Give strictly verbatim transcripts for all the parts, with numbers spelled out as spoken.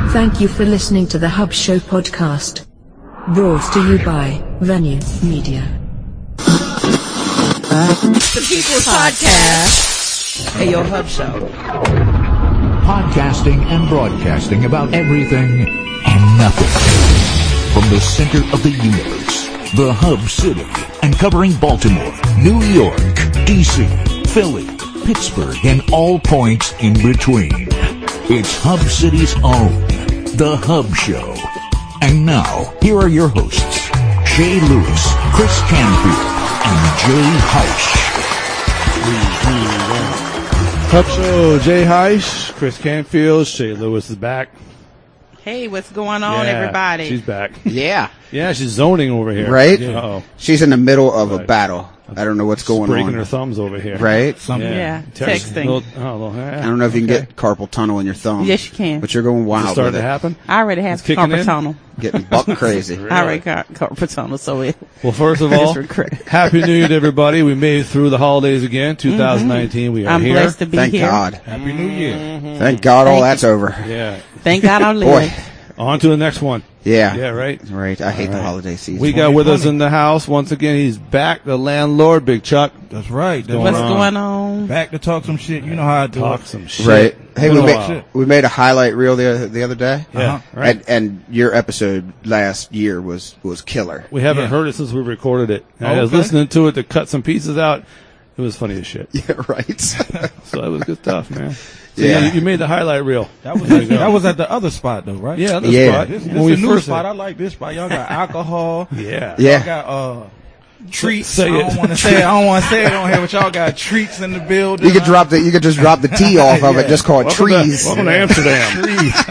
Thank you for listening to the Hub Show podcast. Brought to you by Venue Media. The People's Podcast. Hey, yo, Hub Show. Podcasting and broadcasting about everything and nothing. From the center of the universe, the Hub City, and covering Baltimore, New York, D C, Philly, Pittsburgh, and all points in between. It's Hub City's own, The Hub Show. And now, here are your hosts, Shay Lewis, Chris Canfield, and Jay Heisch. Hub Show, Jay Heisch, Chris Canfield, Shay Lewis is back. Hey, what's going on, Yeah, everybody? She's back. Yeah. Yeah, she's zoning over here. Right? Uh-oh. She's in the middle of Right. a battle. I don't know what's going Breaking on. her thumbs over here. Right? Yeah, Text- texting. little- oh, little- yeah. I don't know if you can Okay. get carpal tunnel in your thumb. Yes, you can. But you're going Is it wild starting with to it. happen? I already have It's kicking carpal in? tunnel. Getting buck crazy. I already got carpal tunnel, so it. Well, first of I all, just regret- Happy New Year to everybody. We made it through the holidays again. twenty nineteen, we are I'm here. blessed to be Thank here. God. Happy New Year. Thank God all Thank that's over. Yeah. Thank God I'm Boy. living. On to the next one. Yeah. Yeah, right? Right. I hate All the right. holiday season. We got with us in the house once again. He's back, the landlord, Big Chuck. That's right. That's Going What's on? going on? Back to talk some shit. You know how I do Talk it. some shit. Right. Hey, Been we a made, while. we made a highlight reel the the other day. Yeah, Uh-huh. right. And, and your episode last year was, was killer. We haven't Yeah. heard it since we recorded it. And I was Okay. listening to it to cut some pieces out. It was funny as shit. Yeah, right. So it was good stuff, man. So Yeah. you, you made the highlight reel. That was at, that was at the other spot though, right? Yeah, this Yeah. spot. This, this When we is a new first spot. I like this spot. Y'all got alcohol. Yeah. Yeah. Y'all got uh treats. Say I it. don't want to say. It. I don't want to say it on here, but y'all got treats in the building. You could drop the, you could just drop the T off of it, just call it Welcome trees. To, welcome to Amsterdam.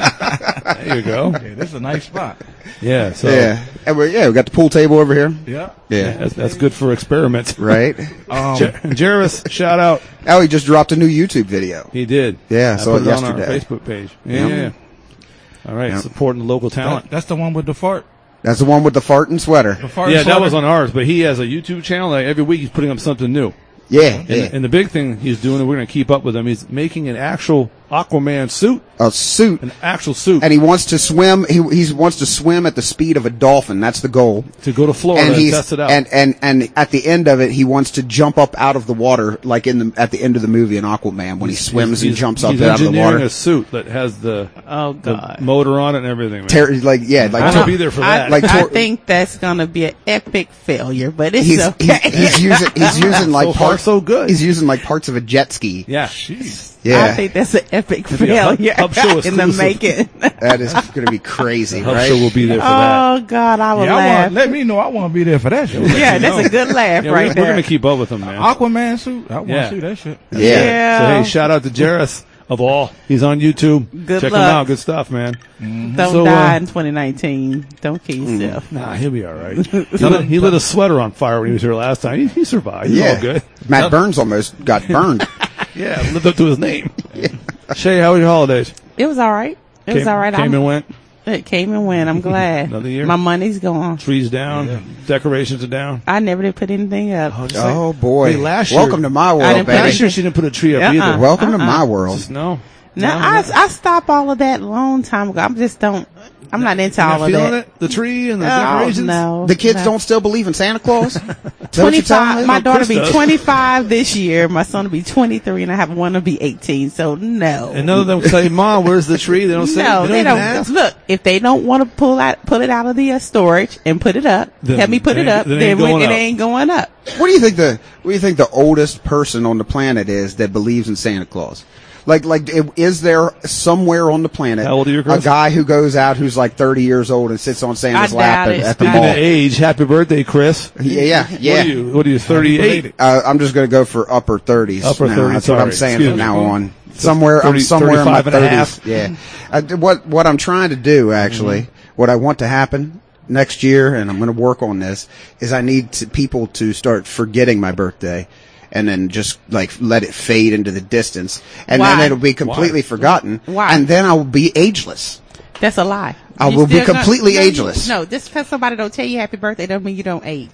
There you go. Yeah, this is a nice spot. Yeah. So Yeah. And we yeah, we got the pool table over here. Yeah. Yeah. that's, that's good for experiments. Right. Um, Jer- Jervis, shout out. Oh, he just dropped a new YouTube video. He did. Yeah, I I saw put it it on our yesterday. Facebook page. Yeah. Yep. yeah. All right. Yep. Supporting the local talent. that, that's the one with the fart. That's the one with the fart and sweater. The fart. Yeah, that sweater. was on ours, but he has a YouTube channel. Like every week, he's putting up something new. Yeah, And, yeah. and the big thing he's doing, and we're going to keep up with him, he's making an actual Aquaman suit, A suit. an actual suit, And he wants to swim. He he wants to swim at the speed of a dolphin. That's the goal. to go to Florida And and, he's test it out. and and and at the end of it, he wants to jump up out of the water, like in the at the end of the movie in Aquaman when he swims and He's- jumps up he's out of the engineering water. a suit that has the, Oh, the God. motor on it and everything. man. Ter- like yeah, like I Tor- will be there for I, that. Like I tor- think that's gonna be an epic failure, but it's he's, okay. he's he's using he's using like So far, parts so good. He's using like parts of a jet ski. yeah. Jeez. Yeah, I think that's an epic be a Hub- failure Hub Show in the exclusive. making. that is going to be crazy, Hub right? Show will be there for that. Oh God, I would Yeah, I laugh. want, let me know. I want to be there for that shit. Yeah, that's a good laugh Yeah, right we're, there. we're going to keep up with him, man. Aquaman suit. I want to Yeah. see that shit. Yeah. Yeah. So, hey, shout out to Jairus of all. He's on YouTube. Good Check him luck. out. Good stuff, man. Don't So, die uh, in twenty nineteen. Don't kill yourself. Nah, he'll be all right. he, lit, he lit a sweater on fire when he was here last time. He, he survived. He's Yeah, all good. Matt Burns almost got burned. Yeah, lived up to his name. Shay, how was your holidays? It was all right. It was Came- all right. Came I'm- and went. It came and went. I'm glad. Another year? My money's gone. Trees down. Decorations are down. I never did put anything up. just Oh like- boy! Hey, last year- Welcome to my I world, didn't put baby. Last year she didn't put a tree up Uh-uh. either. Welcome to Uh-uh. my world. Just no. No, No, I no. I stopped all of that a long time ago. I'm just don't. I'm not into You're all not of feeling that. it? The tree and the Oh, decorations? no. The kids no. don't still believe in Santa Claus? Is that what you're telling me? twenty-five. My daughter Chris be does. twenty-five this year. My son will be twenty-three, and I have one to be eighteen. So no. And none of them say, Mom, where's the tree? They don't say no, they they don't, don't. even ask. Look, if they don't want to pull out, pull it out of the uh, storage and put it up, Then help me put it it ain't- up. then it Then ain't when going it up. ain't going up. What do you think the what do you think the oldest person on the planet is that believes in Santa Claus? Like, like, i- is there somewhere on the planet How old are you, a Chris? guy who goes out who's like thirty years old and sits on Santa's I lap doubt at, it. at the I Speaking mall? of age, happy birthday, Chris. Yeah, yeah, yeah. What are you? What are you? Thirty-eight. Uh, I'm just going to go for upper thirties. Upper now. thirties, That's what I'm sorry. saying Excuse from me. now on. Somewhere, thirty, I'm somewhere in my thirty-five and a half. thirties. Yeah. I, what what I'm trying to do actually, Mm-hmm. what I want to happen next year, and I'm going to work on this, is I need to, people to start forgetting my birthday. And then just like let it fade into the distance, and Why? then it'll be completely Why? forgotten. Why? And then I will be ageless. That's a lie. I You will be still gonna- completely no, you- ageless. No, just because somebody don't tell you happy birthday doesn't mean you don't age.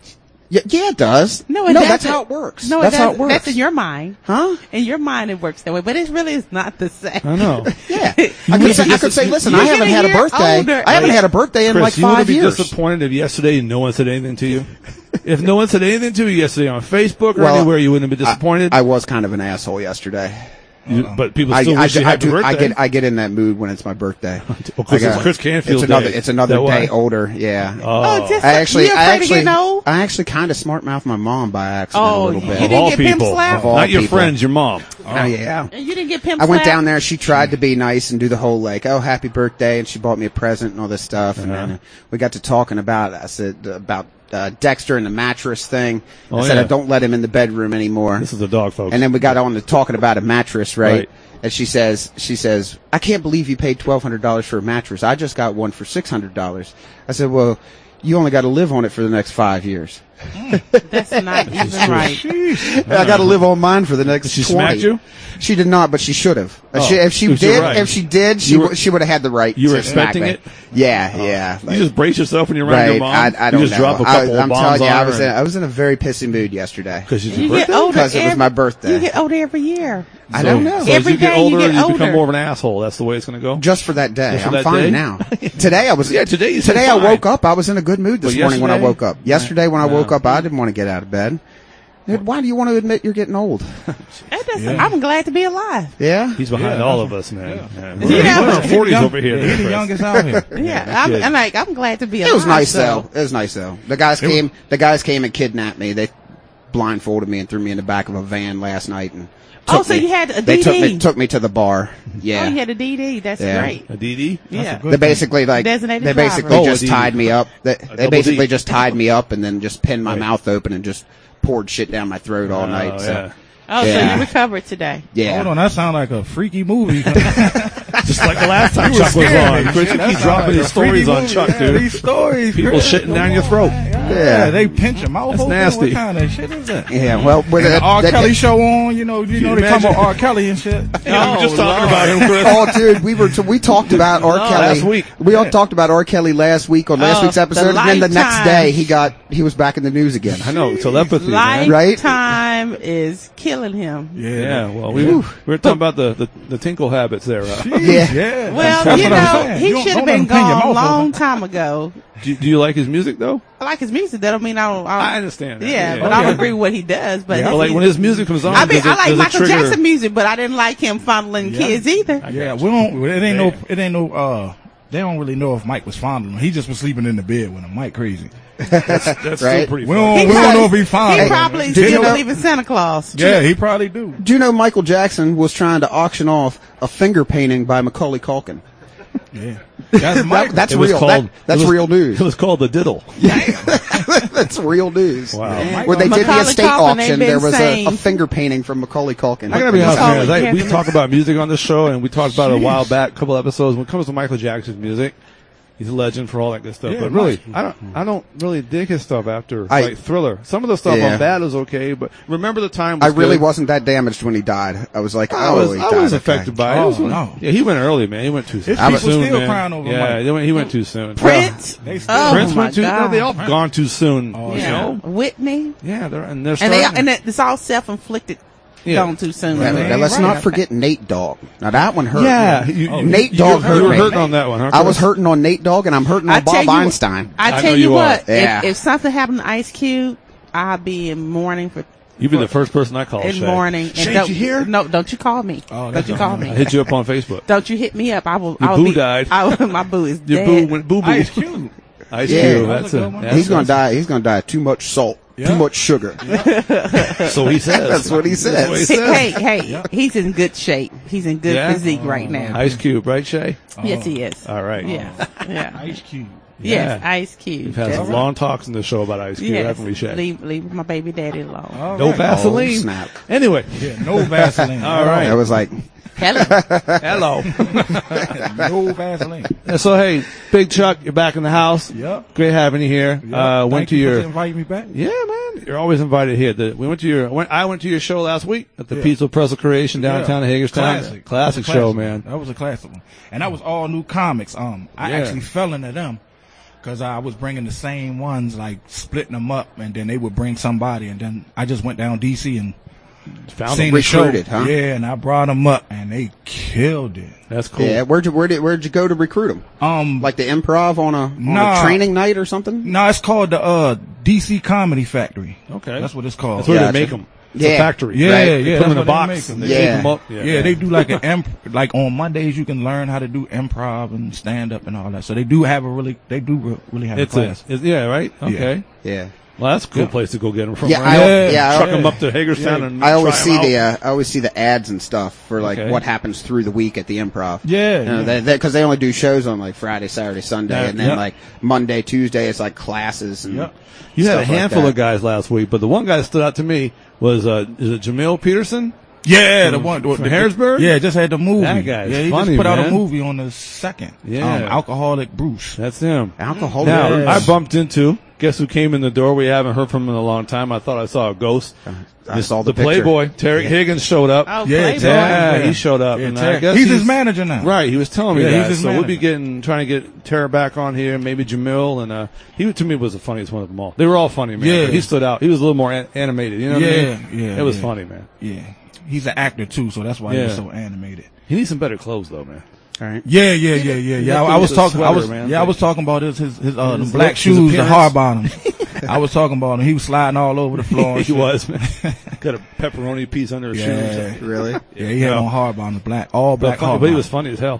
Yeah, yeah, it does. No, it no, doesn't. that's how it works. No, it that's how it doesn't. works. That's in your mind. Huh? In your mind, it works that way, but it really is not the same. I know. Yeah. I could, say, I could say, listen, You I get haven't a had a year birthday. older. I haven't had a birthday in Chris, like you would five be years. disappointed if yesterday no one said anything to you. If no one said anything to you yesterday on Facebook or Well, anywhere, you wouldn't have been disappointed. I, I was kind of an asshole yesterday. You- but people I, still I, wish you I happy do. I birthday. get. I get in that mood when it's my birthday. Well, Chris- I got- it's Chris Canfield's It's another. day. It's another Is that why? day older. Yeah. Oh, just I actually. you I afraid actually. of getting old? I actually kind of smart mouthed my mom by accident Oh, a little you bit. of didn't all get pimp people, slapped? Of all not your people. friends, your mom. Oh yeah. And you didn't get pimp I went slapped? down there. She tried to be nice and do the whole like, oh, happy birthday, and she bought me a present and all this stuff. And Uh-huh. then we got to talking about. I said about uh, Dexter and the mattress thing. Oh, I said yeah. I don't let him in the bedroom anymore. This is the dog, folks. And then we got on to talking about a mattress, right? Right. And she says, she says, I can't believe you paid twelve hundred dollars for a mattress. I just got one for six hundred dollars. I said, well, you only got to live on it for the next five years. That's not even right. I got to live on mine for the next She twenty. smacked you? She did not, but she should have. Oh, she, if she it was your did, right. if she did, she You were- w- she would have had the right. you were to smack expecting me. it? Yeah, yeah. You just brace yourself when you're around right. your mom. I, I don't you just know. drop a I, couple I'm of telling bombs you, on I her was in, and- I was in a very pissy mood yesterday. because it's You your get birthday. older Because it was every- my birthday. You get older every year. I don't know. So Every as you get day you older, get you become older. more of an asshole. That's the way it's going to go. Just for that day. Just for I'm that fine day? now. Today I was. Yeah, today you said Today I fine. woke up. I was in a good mood this But morning when I yesterday? woke up. Yesterday when I No. woke up, I didn't want to get out of bed. Dude, why do you want to admit you're getting old? That doesn't- I'm glad to be alive. Yeah. He's behind Yeah, all that's of us, man. Yeah. You We're know- in our forties over here. He's the Chris. youngest out here. Yeah, I'm, kid. I'm like, I'm glad to be alive. It was nice so- though. It was nice though. The guys came. The guys came and kidnapped me. They blindfolded me and threw me in the back of a van last night. And Oh, took so me- you had a They took D me D? took me to the bar. Yeah. Oh, you had a D D. That's Yeah. great. A D D? Yeah. They basically like Designated they basically driver. Oh, a just D D. tied me up. They, they double basically D. just tied me up and then just pinned my Right. mouth open and just poured shit down my throat all Oh, night. So. yeah. Oh, so Yeah. you recovered today. Yeah. Hold on, that sounds like a freaky movie. Just like the last time You Chuck were was scared on. me. Chris, you That keep sound dropping like his a freaky stories on movie. Chuck, Yeah, dude. These stories. People Chris. shitting down your throat. Yeah, they pinch your mouth That's open. nasty. What kind of shit is that? Yeah. Well, with And the that- R. that- Kelly show on, you know, you know you they come imagine? about R. Kelly and shit. Yeah, we were just talking about him, Chris. Oh, dude, we were t- we talked about R. Kelly last week. We all talked about R. Kelly last week on last Oh, week's episode, the and then the next Lifetime. day he got he was back in the news again. I know, telepathy, man. Right? Lifetime is killing him. Yeah, well, we were, we were talking about the, the, the tinkle habits there. Uh, Yeah. Yeah. Well, That's you what I'm know, saying. he You don't- should have don't let been them pin your gone a mouth long open. time ago. do, do you like his music, though? I like his music. That don't mean I don't. I, don't- I understand that. Yeah, Yeah. but I don't Okay. agree with what he does. But Well, like when his music comes on, I mean, does it, I like does it Michael trigger, Jackson music, but I didn't like him fondling kids either. Yeah, we don't. It ain't no. It ain't no. Uh, they don't really know if Mike was fondling him. He just was sleeping in the bed with him. Mike crazy. That's Right. still pretty We funny. don't. He we don't probably- know if he fondled. He him. probably Did you still know- believe in Santa Claus. Yeah, he probably do. Do you know Michael Jackson was trying to auction off a finger painting by Macaulay Culkin? Yeah, that's Mike. That- that's It was real. called- that, that's it was- real news. It was called The Diddle. That's real news. Wow. When they did the Macaulay estate Culkin, auction, they've there been was a, a saying- finger painting from Macaulay Culkin. I gotta be honest, Macaulay man. Like, we Culkin. talk about music on this show, and we talked about it a while back, a couple episodes. When it comes to Michael Jackson's music, he's a legend for all that good stuff. Yeah, but really, Mike. I don't, I don't really dig his stuff after I- like Thriller. Some of the stuff Yeah. on Bad is okay, but remember the time. I Was really good. wasn't that damaged when he died. I was like, I oh, was, he I died, was okay. affected by it. Oh, It was- no. Yeah, he went early, man. He went too soon. His people soon, still man. crying over Yeah, Mike. they went, he went too soon. Prince. They still. Oh, Prince my went too. No, God. they all gone too soon. Oh, you Yeah. know? Whitney. Yeah, they're and they're And they starting. and it- it's all self-inflicted. Yeah. Gone too soon. Yeah, Man, now, let's right. not forget Nate Dogg. Now that one hurt. yeah, me. you, you, Nate you, Dogg you, hurt you were me. hurting on that one. Huh, I was Chris? hurting on Nate Dogg, and I'm hurting on I tell Bob you what- Einstein. I I tell know you, you what, are. Yeah. if, if something happened to Ice Cube, I'll be in mourning for You've been the first person I called. in Shay. mourning. Shay, don't, did you hear? No, don't you call me. Oh, don't that's you call all right. me. I hit you up on Facebook. Don't you hit me up. I will. Your I will boo be, died. I will, my boo is Your dead. boo went boo boo. Ice Cube. Ice Yeah. Cube. That's That's a it. good one. That's- He's gonna that's- die. He's gonna die of too much salt, Yeah. too much sugar. So he says. That's what he That's what he says. Hey, says. hey, hey, he's in good shape. He's in good Yeah? physique right now. Ice Cube, right, Shay? Yes, he is. All right. Yeah, yeah. Ice Cube. Yes, Yeah. Ice Cube. We've had some That's- long talks in the show about Ice Cube, Yes, haven't we, Shay? leave, leave my baby daddy alone. All No right. Vaseline. Oh, snap. Anyway, Yeah, no Vaseline. All right. I was like, Hello. hello. No Vaseline. And so, hey, Big Chuck, you're back in the house. Yep. Great having you here. Yep. Uh, went Thank to you your. for inviting me back. Yeah, man. You're always invited here. The, we went to your. Went, I went to your show last week at the Yeah. Pizza Pretzel Creation downtown in Hagerstown. Classic. Classic That was a show, classic man. That was a classic one. And that was all new comics. Um, I Yeah. actually fell into them Cause I was bringing the same ones, like splitting them up, and then they would bring somebody, and then I just went down D C and Found seen them the show. recruited, huh? Yeah, and I brought them up, and they killed it. That's cool. Yeah, where'd you where did where'd you go to recruit them? Um, Like the Improv on a, on Nah. a training night or something? no, it's called the uh D C Comedy Factory. Okay. That's what it's called. That's where Gotcha. they make them. It's Yeah. a factory. Yeah, Right. yeah, They put that's them in a what they box make 'em. and they Yeah. tape them up. Yeah, they do like an imp- like on Mondays you can learn how to do improv and stand up and all that. So they do have a really, they do re- really have It's a a, class. it's, yeah, right? Okay. Yeah. Well, that's a cool Yeah. place to go get them from. Yeah, right? I, Yeah. yeah, Truck I, them up to Hagerstown and I always try see 'em the out. uh, I always see the ads and stuff for like Okay. what happens through the week at the Improv. Yeah, you know, yeah. they because they, they only do shows on like Friday, Saturday, Sunday, Yeah, and then yeah. like Monday, Tuesday it's like classes and Yeah. You had a stuff like handful that. of guys last week, but the one guy that stood out to me was, uh, is it Jamil Peterson? Yeah, the From- one from the, Harrisburg? Yeah, just had the movie. That guy is yeah, he funny, just put out man. a movie on the second. Yeah. um, Alcoholic Bruce. That's him. alcohol. Now, yeah. I bumped into, guess who came in the door? We haven't heard from him in a long time. I thought I saw a ghost. I saw the, The Playboy, Terry Yeah. Higgins showed up. Oh, Yeah, Playboy. Yeah, he showed up. Yeah, and Terry- I guess he's his manager now. Right, he was telling me Yeah, that. he's his So we'll be manager. getting, trying to get Tara back on here, maybe Jamil, and uh, he to me was the funniest one of them all. They were all funny, man. Yeah. But he stood out. He was a little more an- animated. You know what I Yeah, mean? yeah, It was yeah. funny, man. Yeah, he's an actor too, so that's why Yeah. he's so animated. He needs some better clothes, though, man. All right. Yeah, yeah, yeah, yeah, yeah. I, I was a talking. I sweater, was man. yeah, I was talking about his his, his uh, His the black looks, his shoes, the appearance. hard bottoms. I was talking about him. He was sliding all over the floor. and he shit. was, man. Got a pepperoni piece under his Yeah. shoes. Really? Yeah, he had Yeah. on hard bottoms, black, all But, black funny, hard but he was bottoms. funny as hell.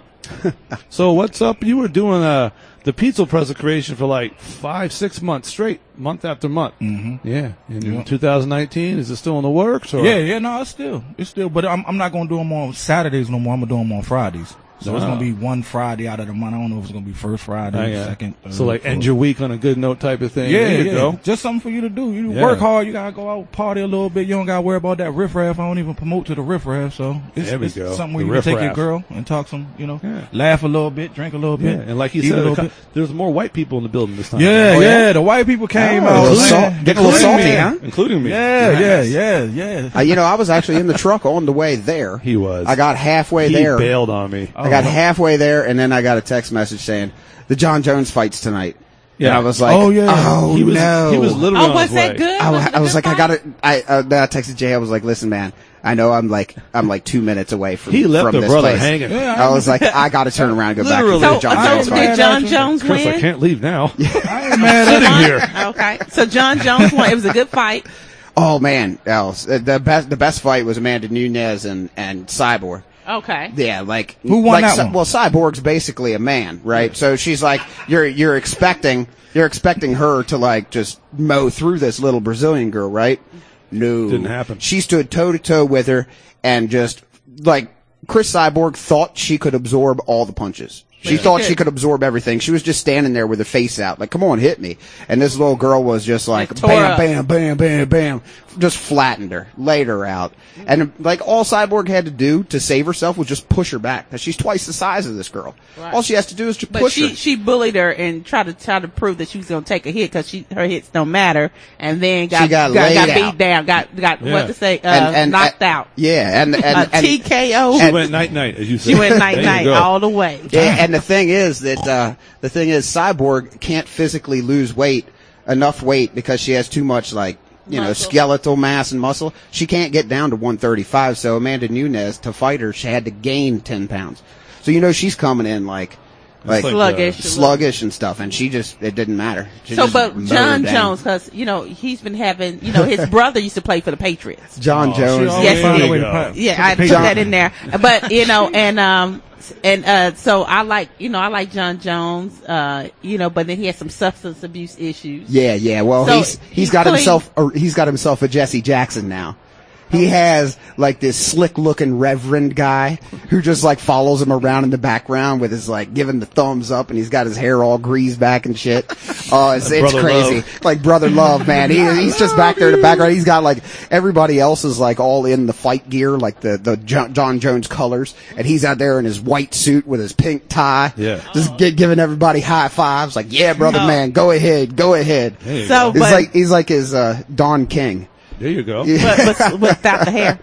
So what's up? You were doing uh, the pizza press creation for like five, six months straight, month after month. Mm-hmm. Yeah. In Yeah. two thousand nineteen, is it still in the works? Or? Yeah, yeah, no, it's still, it's still, but I'm, I'm not gonna do them on Saturdays no more. I'm gonna do them on Fridays. So it's Ah. gonna be one Friday out of the month. I don't know if it's gonna be first Friday, Oh, yeah. second. So third, like end fourth. your week on a good note type of thing. Yeah, there you yeah. go. Just something for you to do. You Yeah. work hard. You gotta go out party a little bit. You don't gotta worry about that riffraff. I don't even promote to the riffraff. So it's, There we it's go. something where The you can take your riffraff. girl and talk some, you know, Yeah. laugh a little bit, drink a little Yeah, bit, and like he eat a said, little a cou- bit. there's more white people in the building this time. Yeah, Oh, yeah, yeah? The white people came Oh, out. a little man. salt- getting a little Including salty, me. huh? including me. Yeah, yeah, Nice. yeah, yeah. Uh, you know, I was actually in the truck on the way there. He was. I got halfway He there. bailed on me. I got Oh. halfway there, and then I got a text message saying the John Jones fight's tonight. Yeah. And I was like, Oh, yeah. oh he was, no. He was literally Oh, on was his that way. good? I, Was wa- it a I was good like, I fight? got to I, uh, then I texted Jay. I was like, listen, man, I know I'm like, I'm like two minutes away from, He left from the this brother place. hanging. Yeah, I was like, I got to turn around and go back Literally. to So, the John so Jones I fight. ain't did John mad at Jones Chris, I win? can't leave now. I ain't mad at Sitting him. here. Okay, so John Jones won. It was a good fight. Oh man, else uh, the best the best fight was Amanda Nunes and and Cyborg. Okay. Yeah, like Who won like, that Cy- one? Well, Cyborg's basically a man, right? So she's like, you're you're expecting you're expecting her to like just mow through this little Brazilian girl, right? No, Didn't happen. She stood toe to toe with her and just like Chris Cyborg thought she could absorb all the punches. She she thought could. she could absorb everything. She was just standing there with her face out, like, come on, hit me. And this little girl was just like, Just tore bam, up. bam, bam, bam, bam, just flattened her, laid her out. And like all Cyborg had to do to save herself was just push her back. Because she's twice the size of this girl. Right. All she has to do is just But push she her. she bullied her and tried to try to prove that she was going to take a hit because she her hits don't matter, and then got She got got, laid got out. beat down, got got Yeah. what to say, uh, And- and- knocked and- out, Yeah, and and, a and T K O. She went night night, as you said. She went night There you night go. all the way. Yeah, and the thing is that uh, the thing is, Cyborg can't physically lose weight enough weight because she has too much like you know Muscle. skeletal mass and muscle. She can't get down to one thirty-five. So Amanda Nunes to fight her, she had to gain ten pounds. So you know she's coming in like like, like, Sluggish. sluggish and stuff, and she just it didn't matter. She So, just but mowed John down. Jones, because you know he's been having, you know, his brother used to play for the Patriots. John Oh, she Jones. always Yes, found he a way did. to put- Yeah, I the put John- that in there. But you know, and um, and uh, so I like, you know, I like John Jones. Uh, you know, but then he has some substance abuse issues. Yeah, yeah. Well, So, he's he's he's got clean. himself a, he's got himself a Jesse Jackson now. He has like this slick looking reverend guy who just like follows him around in the background with his like giving the thumbs up, and he's got his hair all greased back and shit. Oh, it's, it's Brother crazy. Love. Like Brother Love, man. He, he's just back there in the background. He's got like everybody else is like all in the fight gear, like the, the Jo- John Jones colors. And he's out there in his white suit with his pink tie. Yeah. Just gi- giving everybody high fives. Like, yeah, brother, Oh. man, go ahead, go ahead. There you So, go. He's but like he's like his uh, Don King. There you go. but, but without the hair.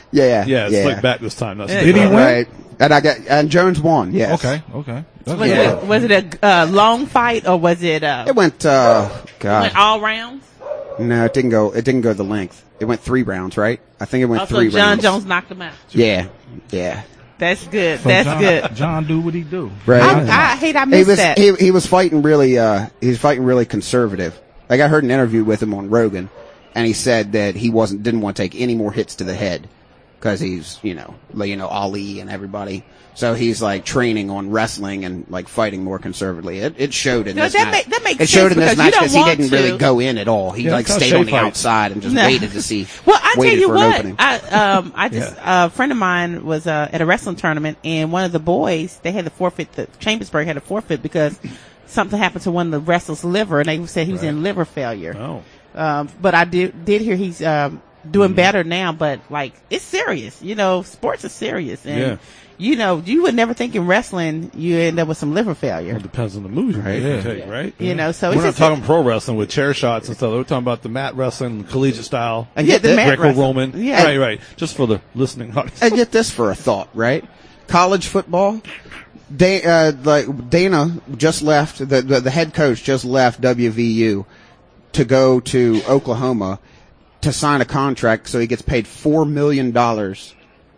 Yeah, yeah, Yeah, it's yeah. slick back this time. That's Yeah. Did he win? Right. And I got and Jones won. Yes. Okay, okay. That's Was, good. it, was it a uh, long fight or was it, uh, It went. uh God. went all rounds? No, it didn't go. It didn't go the length. It went three rounds, right? I think it went Oh, so three John rounds. Jones knocked him out. Yeah, yeah. That's good. So That's John, good. John do what he do. Right. I, I hate I he missed was that. he he was fighting really. uh He was fighting really conservative. Like I heard an interview with him on Rogan, and he said that he wasn't didn't want to take any more hits to the head because he's you know like, you know Ali and everybody. So he's like training on wrestling and like fighting more conservatively. It, it showed in No, this that match. make- that makes it showed sense in this because you match don't because he want didn't to. really go in at all. He Yeah, like that's how stayed Shea on the fights. outside and just No. waited to see. Well, I tell waited you for an what, opening. I um I just uh, a friend of mine was uh, at a wrestling tournament, and one of the boys they had to forfeit. The Chambersburg had to forfeit because something happened to one of the wrestlers' liver, and they said he was in liver failure. Oh. Um, but I did did hear he's um doing better now, but like it's serious. You know, sports is serious, and Yeah. you know you would never think in wrestling you end up with some liver failure. Well, it depends on the moves you Right. right. take, right? You know, so We're it's not just talking pro wrestling with chair shots and stuff. We're talking about the mat wrestling, collegiate style, And Yeah, get the this, mat- Greco-Roman. Yeah. Right, right. Just for the listening audience. and get this for a thought, right? College football. Da- uh, like Dana just left. The, the the head coach just left W V U to go to Oklahoma to sign a contract so he gets paid four million dollars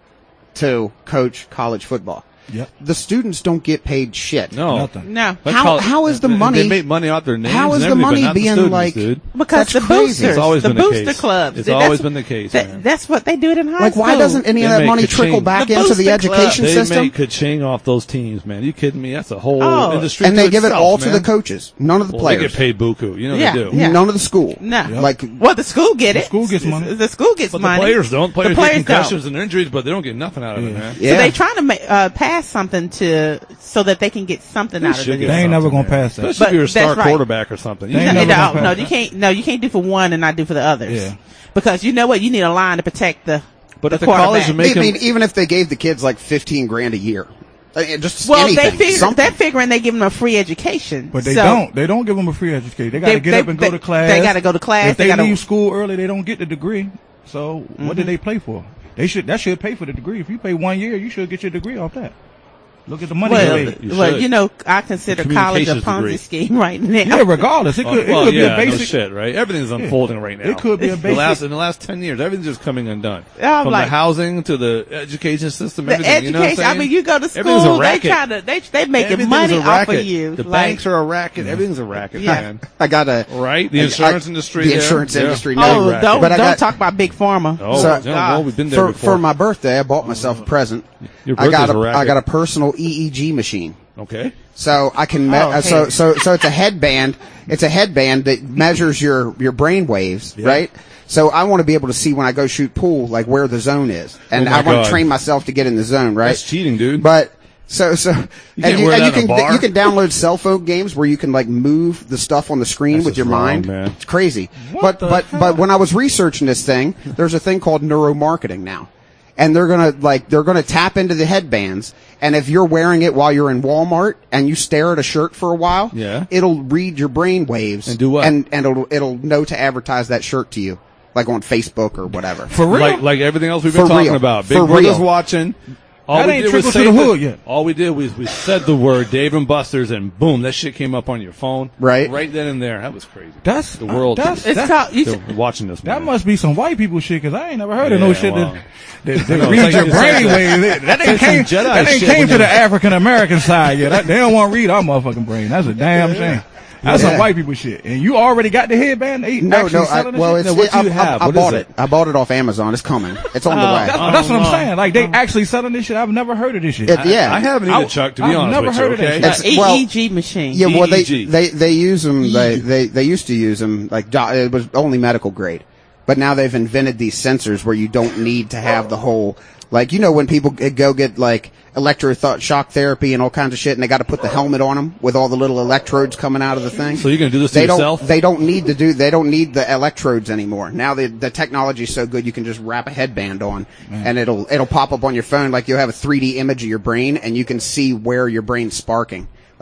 to coach college football. Yep. The students don't get paid shit. No. Nothing. no. That's How- called- how is the they- money- They make money off their names. how is and the everything, but money not the being, students, like- dude. Because That's the crazy. boosters, It's always the been the booster case. clubs. It's That's- always been the case, that- man. That's what they do it in high Like, school. why doesn't any They of that make money ka-ching. trickle back The into the booster club. education They system? make ka-ching off those teams, man. You kidding me? That's a whole Oh. industry. And to they give it itself, all to man. the coaches, none of the Well, they players, get paid buku. You know Yeah, they do. yeah. none of the school. No. Like, Well, the school get it. The school gets money. The school gets But money. the players don't. Players, the players get concussions don't. and injuries, but they don't get nothing out of it, man. yeah. So they trying to ma- uh, pass something to so that they can get something They out of should it. get They ain't never something, gonna man. pass that. Especially if But you're a star that's right. quarterback or something. You They No, ain't no, never gonna no, pass you that. can't. No, you can't do for one and not do for the others. Yeah. Because you know what, you need a line to protect the. But if the quarterback. college is I making, mean, even if they gave the kids like fifteen grand a year, I mean, just Well, anything, they figure something. they're figuring they give them a free education, But they So don't. They don't give them a free education. They got to They- get they- up and they- go to class. they gotta go to class, If they they, gotta- leave school early, they don't get the degree. So what Mm-hmm. did they play for? They should. That should pay for the degree. If you pay one year, you should get your degree off that. Look at the money. Well, they made. You well, should. you know, I consider college a Communications Ponzi degree. scheme right now. Yeah, regardless, it Oh, could. well, it could yeah, be a no basic. shit, right? Everything's unfolding right now. It could be a The basic. last in the last ten years, everything's just coming undone. I'm From like- the housing to the education system, The everything. You know what I'm education. I saying? mean, you go to Everything's a school, they racket. try to they they making Everything's money a off racket. of you. The Like, banks are a racket. Everything's a racket, Yeah. man. I got a Right? The I- insurance I- industry. the there. insurance Yeah. industry. oh, No, racket. don't But I don't got- talk about big pharma. Oh, So- yeah, well, we've been there for before. for my birthday, I bought myself a present. Your I got birthday's a, a racket. I got a personal E E G machine. Okay. So I can me- Oh, uh, so hey. so so it's a headband. It's a headband that measures your your brain waves, Yeah. right? So I want to be able to see when I go shoot pool, like where the zone is, and Oh my I want God. to train myself to get in the zone, right? That's cheating, dude. But so so can't and you, wear and that you in a can bar? you can download cell phone games where you can like move the stuff on the screen That's with your just wrong, mind. man. It's crazy. What but the but hell? but when I was researching this thing, there's a thing called neuromarketing now. And they're gonna like they're gonna tap into the headbands, and if you're wearing it while you're in Walmart and you stare at a shirt for a while, Yeah. it'll read your brain waves And do what? And and it'll it'll know to advertise that shirt to you, like on Facebook or whatever. For real. Like like everything else we've been For talking real. about. Big For Brother's real. watching. All That we ain't did was trickled to say the the- hood yet. All we did was we said the word Dave and Buster's, and boom, that shit came up on your phone. Right. Right then and there. That was crazy. That's the world. That's, It's that, called. You They're should, watching this. that man. must be some white people shit because I ain't never heard of Yeah, no shit well. that that, that No, reads it's your like- it's like- brainwave. That ain't it's came. like some Jedi That ain't shit came when to the they- African American side yet. That, they don't want to read our motherfucking brain. That's a damn shame. That's Yeah. some white people shit. And you already got the headband. They No, actually no. I, selling this well, shit? it's Now, what it, do I, you I- have? I, What bought is it. it? I bought it off Amazon. It's coming. It's on the Oh, way. That's, Oh, that's what I'm no. saying. Like they actually selling this shit. I've never heard of this shit. It- yeah. I haven't I- either, Chuck. To be I've honest never with heard you, of that okay? shit. It's- E well- E G machine. Yeah, well, they E E G. they they use them. They they they used to use them like do- it was only medical grade, but now they've invented these sensors where you don't need to have the whole like you know when people g- go get like electroshock therapy and all kinds of shit, and they got to put the helmet on them with all the little electrodes coming out of the thing. So you're gonna do this to they yourself? Don't, they don't need to do. They don't need the electrodes anymore. Now the the technology is so good, you can just wrap a headband on, and it'll it'll pop up on your phone like you'll have a three D image of your brain, and you can see where your brain's sparking.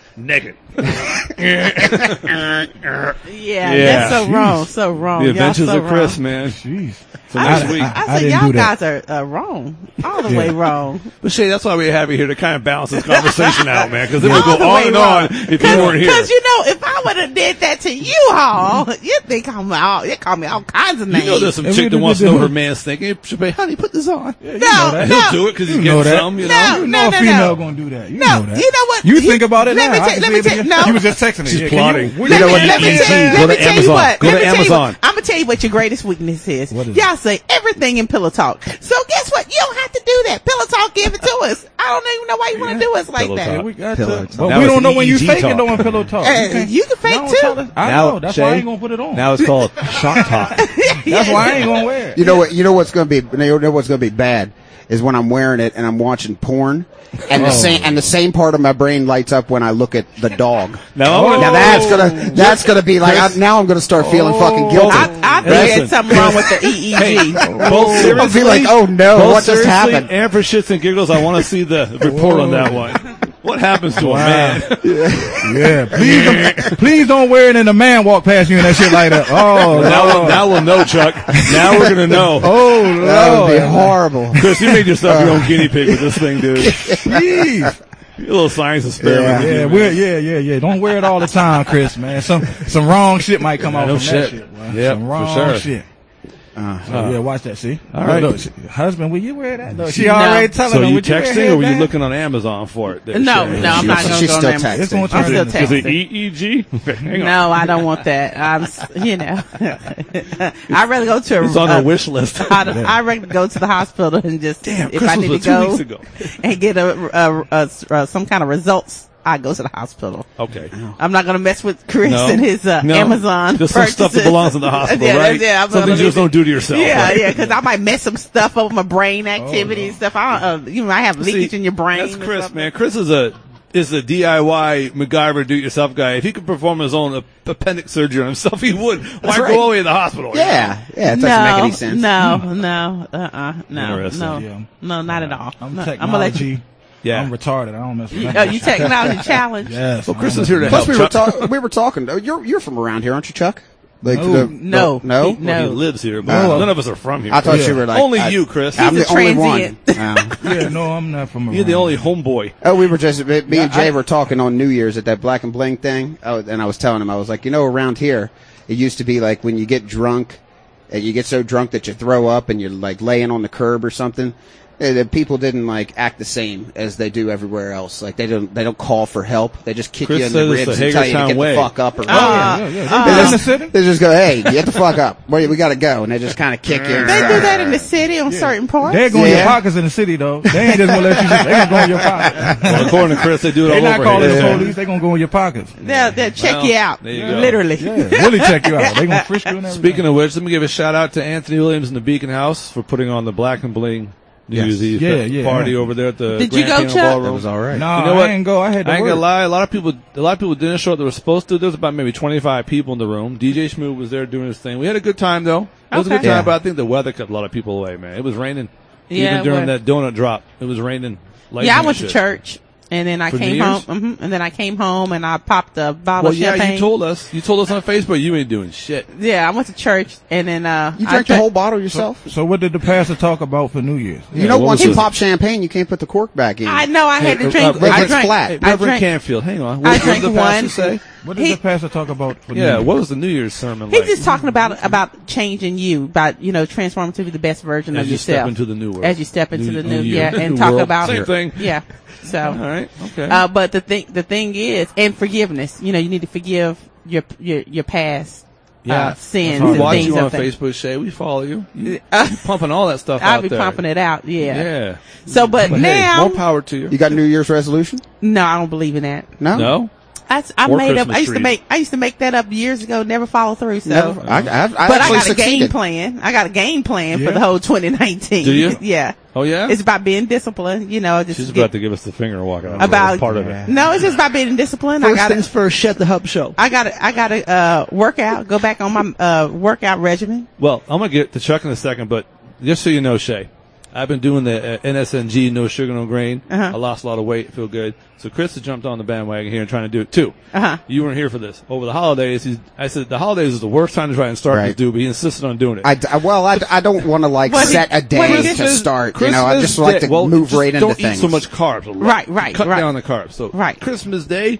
naked. yeah, yeah, that's so Jeez. wrong, so wrong. The Adventures so of Chris, wrong. man. Jeez. So I, next I, week. I, I I said, didn't y'all do that. guys are uh, wrong. All the Yeah. way wrong. But Shay, that's why we have you here to kind of balance this conversation out, man. Because it would All go the on way and wrong. on if you weren't here. Because, you know, if I would have did that to you, Hall, you think I'm all, you call me all kinds of names. You know there's some If chick we that did wants to do know it. her man's thinking, hey, honey, put this on. Yeah, you No, know that. no. He'll do it because he's You getting know that. some, you No. know. You No, know no, a female no. gonna do that. You No, know that. you know what? You You- think about it let now. me I tell- can let see me it tell- again. no. You was just texting She's it. plotting. Can you, Let know me, what? let me E tell you, Go let to me tell you Amazon. what. Go let to me tell you Amazon. what. I'm gonna tell you what your greatest weakness is. What is Y'all say everything in Pillow Talk. So guess what? You don't have to do that. Pillow Talk give it to us. I don't even know why you want to do us like Pillow that. Talk. Yeah, we got Pillow to. talk. But Now we it's don't know when you E E G fake it talk. though in Pillow Talk. Uh, can't- you can fake Don't too. tell us. I Now, know. That's Shay, why I ain't gonna put it on. Now it's called Shock Talk. That's why I ain't gonna wear it. You know what? You know what's going to be. You know what's going to be bad is when I'm wearing it and I'm watching porn, and the Oh. same and the same part of my brain lights up when I look at the dog. Now, I wanna- Now that's gonna that's gonna be like I, now I'm gonna start feeling fucking guilty. I, I think Listen. there's something wrong with the E E G. both I'll seriously, be like, oh no, both what just seriously happened? and for shits and giggles, I want to see the report on that one. What happens to a man? Yeah, please, don't, please don't wear it and a man walk past you and that shit like that. Oh, now, we'll, Lord. now we'll know, Chuck. Now we're gonna know. Oh, That would be Lord. horrible. Chris, you made yourself your own guinea pig with this thing, dude. Jeez. A little science experiment. Yeah. Yeah, we're, yeah, yeah, yeah. Don't wear it all the time, Chris, man. Some some wrong shit might come out no from shit. that shit. Man. Yep, some for wrong sure. shit. Uh, So, yeah, watch that. See, All look, right. look, she- husband, will you wear that? Look, she No. already telling So him. you would you wear texting or were you headband? looking on Amazon for it? there, No, Shay? no, I'm not gonna she's go still on there. It's gonna texting. turn I'm still into- Is it texting. E E G? Okay, hang on. No, I don't want that. I'm, s- you know, I'd rather go to a. It's on a- our wish list. I'd, I'd rather go to the hospital and just Damn, if Chris I was need to with two go weeks ago. and get a, a, a, a some kind of results. I go to the hospital. Okay. I'm not gonna mess with Chris No. and his uh, No. Amazon. Just some stuff that purchases. belongs in the hospital, yeah, right? Yeah, I'm Some gonna things you just leave don't do to yourself. Yeah, right? yeah, because I might mess some stuff up with my brain activity and stuff. I don't, uh, you might have leakage See, in your brain. That's or Chris, something. man. Chris is a is a D I Y MacGyver do-it-yourself guy. If he could perform his own ap- appendix surgery on himself, he would. Why right. go all the way to the hospital? Yeah, yeah, it doesn't no, make any sense. No, no, uh-uh, no, Interesting. no, Yeah. no, not at all. I'm No, technology. I'm gonna let you. Yeah. I'm retarded. I don't mess with that. Oh, you technology challenge? Yes. Well, I Chris don't is here to mess Plus, help. we were Chuck. talking. We were talking. oh, You're you're from around here, aren't you, Chuck? Like No. the- No. no. He- Well, no. he lives here, but Oh. none of us are from here. I thought Yeah. you were like Only I- you, Chris. I'm He's the a only one. transient. Yeah. with- Yeah, no, I'm not from around. You're the only homeboy. Oh, we were just me Yeah, and Jay I- were talking on New Year's at that Black and Bling thing, oh, and I was telling him I was like, you know, around here it used to be like when you get drunk, and you get so drunk that you throw up and you're like laying on the curb or something. uh, that people didn't like act the same as they do everywhere else. Like they don't they don't call for help. They just kick Chris you in says the it's ribs the and tell you to Hagerstown get way. the fuck up or Uh, Yeah, yeah, yeah. uh, They They in just, the city? they just go, hey, get the fuck up. Where we gotta go, and they just kind of kick you. in the They do side. that in the city on certain parts. They're going to Yeah. your pockets in the city, though. They ain't just going to let you just, they going to go in your pockets. Well, according to Chris, they do it They're all not over calling here. the police. They're going to go in your pockets. They'll, they'll check Well, you out. there you go. Literally. Yeah, really check you out. They're going to frisk you and everything. Speaking of which, let me give a shout out to Anthony Williams and the Beacon House for putting on the Black and Bling New Yes. Year's Eve Yeah, fe- yeah, party yeah. over there at the Did you Grand go, Piano Chuck? Ballroom. That was all right. No, You know what? I ain't go. I had to I ain't work. gonna lie. A lot of people, a lot of people didn't show up. They were supposed to. There was about maybe twenty-five people in the room. D J Schmoot was there doing his thing. We had a good time though. It was a Okay. good time, Yeah. but I think the weather kept a lot of people away. Man, it was raining. Yeah, Even it during was. that donut drop, it was raining. lightning Yeah, I and went to shit. church. And then I For came New home, Year's? hmm and then I came home and I popped a bottle Well, of yeah, champagne. you told us. You told us on Facebook you ain't doing shit. Yeah, I went to church and then uh, You I drank the whole bottle yourself? So what did the pastor talk about for New Year's? You know, what once was you it? pop champagne, you can't put the cork back in. I know I had Hey, to uh, drink. uh, I Reverend's drank. flat. Hey, I Reverend drank. Canfield, hang on. I What, what drank did the pastor one. say? What did He- the pastor talk about for New Yeah, Year's? what was the New Year's sermon He's like? just talking about about changing you, about you know transforming to be the best version As of you yourself step into the new world. As you step into New- the new, new year. yeah, and New talk world. about Same thing. Yeah, so All right, okay. uh, but the thing the thing is, and forgiveness. You know, you need to forgive your your your past Yeah. uh, sins hard. we and watch things. you on of that. Facebook, Shay. We follow you. You Uh, you pumping all that stuff I'll out be there. pumping it out. Yeah. Yeah. So, but, But hey, now, more power to you. You got New Year's resolution? no, I don't believe in that. No? No? I, I Or made up. Christmas I used to trees. make. I used to make that up years ago. Never follow through. So, Never. I, I, I but I actually got a game succeeded. plan. I got a game plan for Yeah? the whole twenty nineteen. Do you? yeah. Oh, yeah? It's about being disciplined. You know, just She's get- about to give us the finger and walk out. About- That's part of it. No, it's just about being disciplined. I got to. first, shut the hub show. I got to. I got to uh, work out. Go back on my uh, workout regimen. Well, I'm going to get to Chuck in a second, but just so you know, Shay, I've been doing the uh, N S N G, no sugar, no grain. Uh-huh. I lost a lot of weight, feel good. So Chris has jumped on the bandwagon here and trying to do it too. Uh-huh. You weren't here for this. Over the holidays, he's, I said the holidays is the worst time to try and start Right. this dude, but he insisted on doing it. I, I- well, I, I don't want to like Well, he- set a well, day he to Christmas- start. You know, I Christmas just like Day- to well, move just right into don't things. eat so much carbs. Right, right, Cut right. down the carbs. So Right. Christmas Day.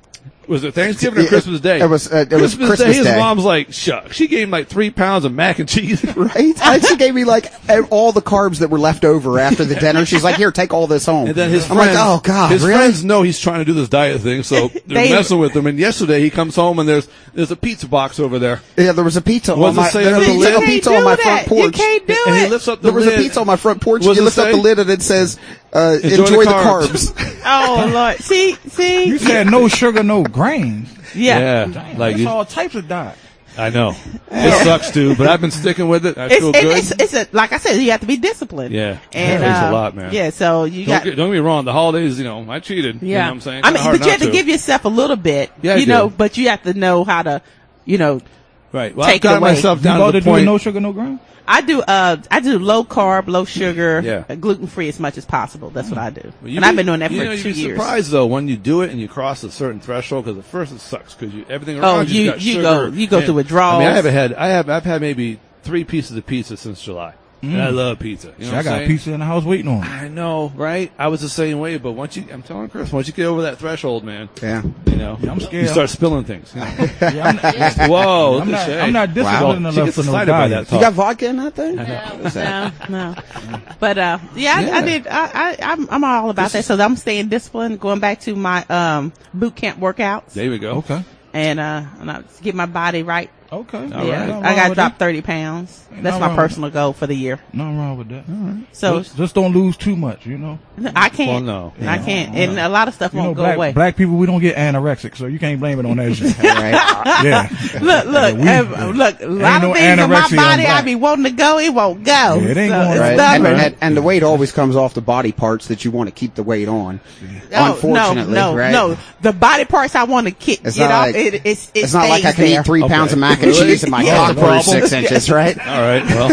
Was it Thanksgiving or It- Christmas Day? it was, uh, it was Christmas Day. His Day. mom's like, shuck. She gained like three pounds of mac and cheese. Right? I- she gave me like e- all the carbs that were left over after the dinner. She's like, "Here, take all this home." And then his I'm friends, like, "Oh God, his really?" friends know he's trying to do this diet thing, so they're They- messing with him. And yesterday he comes home and there's there's a pizza box over there, Yeah, there was a pizza What on does it my say there on was the a lid? little You pizza can't on my do front that. You porch. can't do and he it. lifts up the There was lid. a pizza on my front porch. What And you does lift it up the say? lid and it says, uh, Enjoy "Enjoy, the the carbs." carbs." Oh Lord, see, see, You said no sugar, no grains. yeah. Yeah, Damn, like that's you, all types of diet. I know it sucks too, but I've been sticking with it. I It's, feel and good. it's, it's a, like I said, you have to be disciplined. Yeah. and It takes a uh, lot, man. Yeah, so you don't, got. get, don't get me wrong. The holidays, you know, I cheated. You know Yeah, what I'm saying? I mean, Kinda hard but you not have to give yourself a little bit. Yeah, I you do. know, but you have to know how to, you know, right. Well, take I've got it away. myself You down about to to the doing point. no sugar, no grain? I do. Uh, I do low carb, low sugar, Yeah. gluten free as much as possible. That's what I do, But you and I've be- been doing that you for know, two you'd be years. surprised though when you do it and you cross a certain threshold because at first it sucks because you everything Oh, around you- got you sugar go- you go and- through withdrawals. I mean, I haven't had I have I've had maybe three pieces of pizza since July. And I love pizza. You know See, what I I'm got saying? pizza in the house waiting on me. I know, right? I was the same way, but once you, I'm telling Chris, once you get over that threshold, man, Yeah. you know, Yeah, I'm scared. you start spilling things. You know? Yeah, I'm not, Whoa, look I'm at not, Shay. I'm not disciplined Wow. She enough gets for no excited by diet. that You talk. got vodka in that thing? No, no. But uh, yeah, I, I Yeah. did. I, I, I'm, I'm all about that. So I'm staying disciplined, going back to my um boot camp workouts, There we go. Okay. and uh, and I get my body right. Okay. All yeah, right. Nothing I wrong got to with drop that. thirty pounds. That's nothing my wrong with personal goal for the year. Nothing wrong with that. So Just, just don't lose too much, you know. I can't. Well, no. I can't, and a lot of stuff You know, won't go black, away. black people, we don't get anorexic, so you can't blame it on that shit. Right. Yeah. Look, look, we- uh, look. A lot Ain't no of things in my anorexia on body, I black. be wanting to go, it won't go. Yeah, it ain't so going it's Right. stubborn. And, and, and the weight always comes off the body parts that you want to keep the weight on. Oh, Unfortunately, no, no, right? no. The body parts I want to kick, It's get not off. like- it, it's, it It's not like I stays can there. eat three Okay. pounds of mac and Really? cheese and my Yeah. cock That's the grows problem. six inches, right? All right. Well,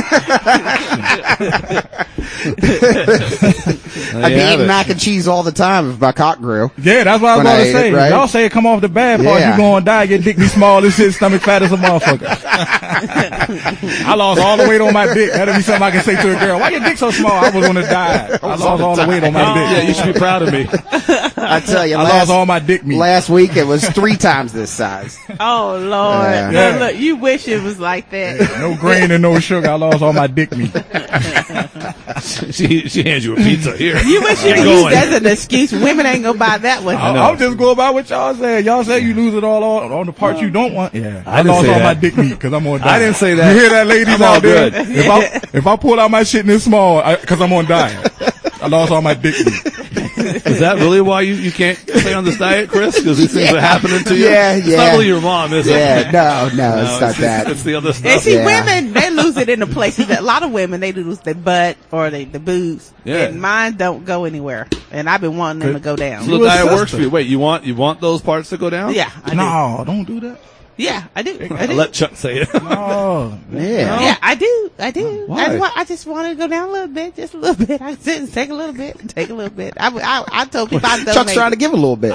I'd be eating mac and cheese all the time if my cock grew. Yeah, that's what I was When I about to ate say. it, right? Y'all say it come off the bad part, Yeah. you gonna die, your dick be small as shit, stomach fat as a motherfucker. I lost all the weight on my dick. That'll be something I can say to a girl. Why your dick so small? I was gonna die. I lost all the weight on my dick. yeah, you should be proud of me. I tell you, I last, lost all my dick meat. last week it was three times this size. Oh Lord! Yeah. Look, Yeah. look, you wish it was like that. No grain and no sugar. I lost all my dick meat. she she hands you a pizza here. You wish you Get could use going. that as an excuse. Women ain't gonna buy that one. I know. I'm just going by what y'all said. Y'all say you lose it all on, on the parts you don't want. Yeah, I, I didn't lost say all that. my dick meat because I'm gonna die. I didn't say that. You hear that, ladies I'm all out there? good. If I if I pull out my shit in this small, because I'm gonna die. I lost all my dick meat. Is that really why you, you can't stay on this diet, Chris? Because these things Yeah. are happening to you? Yeah, It's yeah. not really your mom, is it? Yeah, no, no, it's not it's, that. It's the other And stuff. see, Yeah. women, they lose it in the places that a lot of women, they lose their butt or they, the boobs. Yeah. And mine don't go anywhere. And I've been wanting them to go down. So the You a diet sister. works for you. Wait, you want you want those parts to go down? Yeah, I do. No, don't do that. Yeah, I do. I do. Let Chuck say it. Oh, Yeah. Yeah, I do. I do. Why? I, just want, I just want to go down a little bit, just a little bit. I sit and take a little bit, take a little bit. I, I, I told people I donate. Chuck's trying to give a little bit.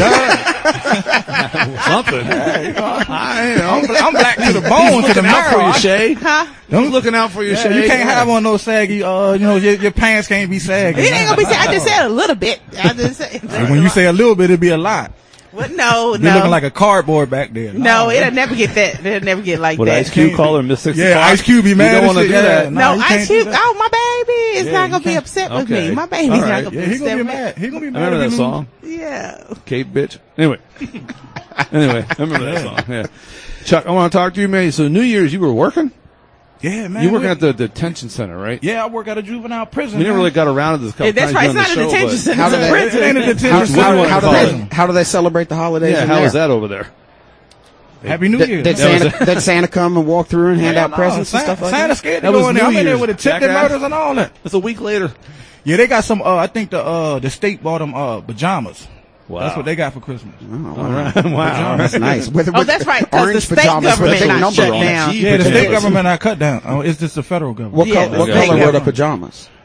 Something. I, you know, I'm, I'm black to the bone, to the looking out for you, marrow. Shay. Huh? Don't looking out for you, Yeah, Shay. you can't have on those saggy. Uh, you know, your, your pants can't be saggy. It ain't gonna be. I just said a little bit. I just said. And when you say a little bit, it'd be a lot. Well, no, You're no, looking like a cardboard back there. no. It'll never get that. It'll never get like Would that. Ice Cube call her Miss Sixty Yeah, Ice Cube be mad You don't as want to shit, do yeah. that. No, No, you Ice can't do Cube. that. Oh, my baby is Yeah, not you gonna be can't- upset with Okay. me. My baby's All not right. gonna Yeah, be he gonna upset be with mad. He gonna be I mad. remember if that you lose. song. me. Yeah. Cape bitch. Anyway. Anyway, I remember that song. Yeah. Chuck, I want to talk to you, man. So New Year's, you were working? Yeah, man. You working we- at the detention center, right? Yeah, I work at a juvenile prison. We never man. really got around to this couple Yeah, that's times right. It's during not a the show, detention but- center. How It's do a they- prison. It ain't a detention How, center. how, What how do do you they, want how do they celebrate the holidays? Yeah, in how there? was that over there? Happy New Did, Year. did, That was Santa, did Santa come and walk through and hand Hell out no, presents and Santa, stuff like Santa that? scared That to go was in there. New I'm in there Year's, with attempted jackass. murders and all that. It's a week later. Yeah, they got some. Uh, I think the uh, the state bought them uh, pajamas. Wow. That's what they got for Christmas. Oh, wow. All right. Wow. That's nice. With, Oh, with that's right. 'cause Orange the state pajamas with a government big not number shut on it. down. Gee, Yeah, the state potatoes. government not cut down. Oh, it's just the federal government. What, Yeah, col- what okay. color were the Yeah. pajamas?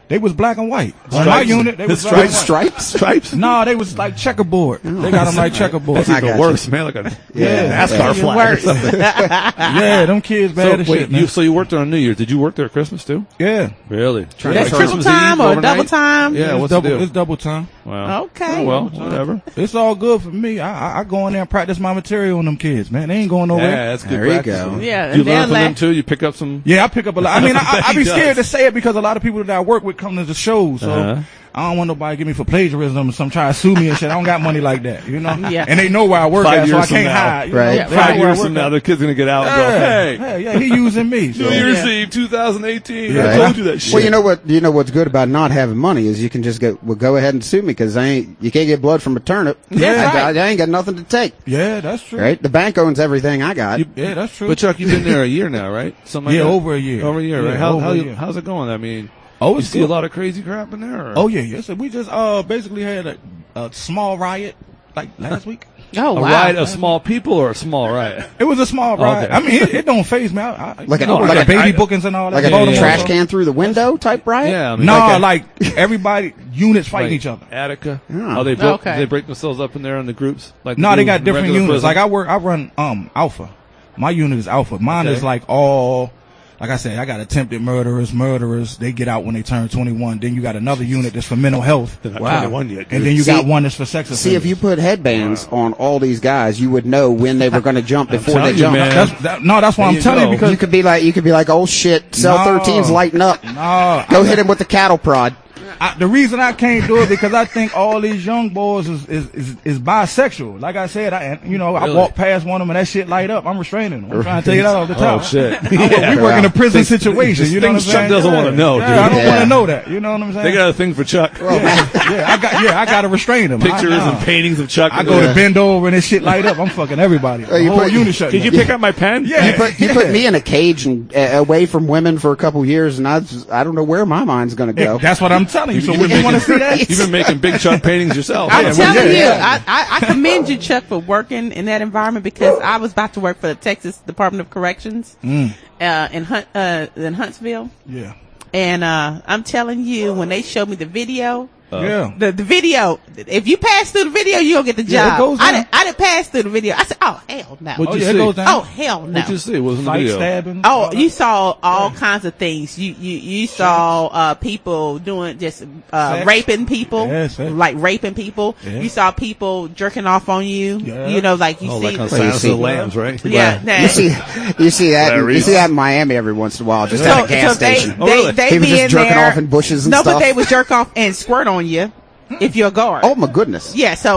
They was black and white. On Stripes? my unit, they was black and With white. stripes? Stripes? No, they was like checkerboard. They got them like checkerboard. That's I even got worse, man. Like a Yeah. NASCAR Even flag or worse. something. Yeah, them kids bad So, as wait, shit, man. you, so you worked there on New Year's. Did you work there at Christmas too? Yeah. Really? That's Like triple Christmas time Eve, or overnight? double time? Yeah, it's what's double, the deal? it's double time. Wow. Okay. Oh, well, whatever. It's all good for me. I, I, I go in there and practice my material on them kids, man. They ain't going nowhere. Yeah, that's good There you practice. go. Yeah, You and learn they'll from laugh. them too? You pick up some... Yeah, I pick up a lot. I mean, I, I, I He be does. scared to say it because a lot of people that I work with come to the shows, so Uh-huh. I don't want nobody to get me for plagiarism or some try to sue me and shit. I don't got money like that, you know? Yeah. And they know where I work Five at, so I years from can't now. hide. You Right. know? Yeah, They Five know where I years work from now, at. the kid's going to get out and go, Yeah, hey, hey, yeah, he using me. So. New Year's Yeah. Eve twenty eighteen. Right. I told you that shit. Well, you know what? You know what's good about not having money is you can just go. Well, go ahead and sue me because I ain't. You can't get blood from a turnip. Yeah, I, right. I, I ain't got nothing to take. Yeah, that's true. Right? The bank owns everything I got. You- Yeah, that's true. But Chuck, you've been there a year now, right? Something like Yeah, that? over a year. Over a year, Yeah, right? How, over how a you, year. how's it going? I mean, oh, you it's see good. a lot of crazy crap in there? Or? Oh yeah, yes. We just uh basically had a, a small riot like last week. Oh, a wow. riot of small people or a small riot? It was a small riot. Okay. I mean, it, it don't phase me. I, I, Like you a- know, like the a- baby I- bookings and all that. like a Baltimore, trash so- can through the window type riot. Yeah, I mean, No, like, like, everybody units fighting like each other. Attica. Yeah. Oh, they broke, Okay. they break themselves up in there in the groups. Like No, do they got in different regular units. prison? Like I work, I run um Alpha. My unit is Alpha. Mine Okay. is like all. Like I said, I got attempted murderers, murderers. They get out when they turn twenty-one. Then you got another unit that's for mental health, They're not Wow. twenty-one yet, dude. and then you See- got one that's for sex offenders. See, if you put headbands on all these guys, you would know when they were going to jump before telling they you, jumped. man. That's, that, no, that's why There I'm you telling go. you because You could be like, you could be like, oh shit, cell No. thirteen's lighting up. no, Go hit him with the cattle prod. I, the reason I can't do it because I think all these young boys is is, is, is bisexual. Like I said, I you know I Really? walk past one of them and that shit light up. I'm restraining them. I'm trying to tell you that all the time. Oh, shit. I- we work in a prison Things- situation. You know what I'm things saying? Chuck doesn't Yeah. wanna know, Yeah, dude. I don't Yeah. want to know that. You know what I'm saying? They got a thing for Chuck. yeah, yeah, I got yeah, I got to restrain them. Pictures I, and paintings of Chuck. I go to bend over and this shit light up. I'm fucking everybody. Oh, you The whole put- unit shut Did you down. pick up my pen? Yeah. You put, you Yeah. put me in a cage and uh, away from women for a couple years, and I just, I don't know where my mind's going to Yeah, go. that's what I'm telling you. So You've when been you want to see making- that, You've been making big Chuck paintings yourself. I'm Yeah, telling yeah, you, yeah. I, I, I commend you, Chuck, for working in that environment because I was about to work for the Texas Department of Corrections Mm. uh, in Hunt, uh, in Huntsville, yeah, and uh, I'm telling you, when they showed me the video, yeah. the the video, if you pass through the video, you'll get the Yeah, it job. goes I down. didn't, I didn't pass through the video. I said, oh hell no. What'd Oh you yeah, it see? goes down. Oh hell no. What'd you see? What was in the Fight video? stabbing. Oh, all you that. saw all kinds of things. You you you saw uh people doing just uh Sex. raping people, Yes, sex. like raping people. Yeah. You saw people jerking off on you. Yeah. You know, like you Oh, see. like on you Silence see- of the Lambs, right? yeah, nah. You see, you see that, you Clarice. see that in Miami every once in a while, just so, at a gas so they station. Oh, they really? they People be just in jerking there. off in bushes and no, stuff. but they would jerk off and squirt on you if you're a guard. Oh my goodness! Yeah, so uh,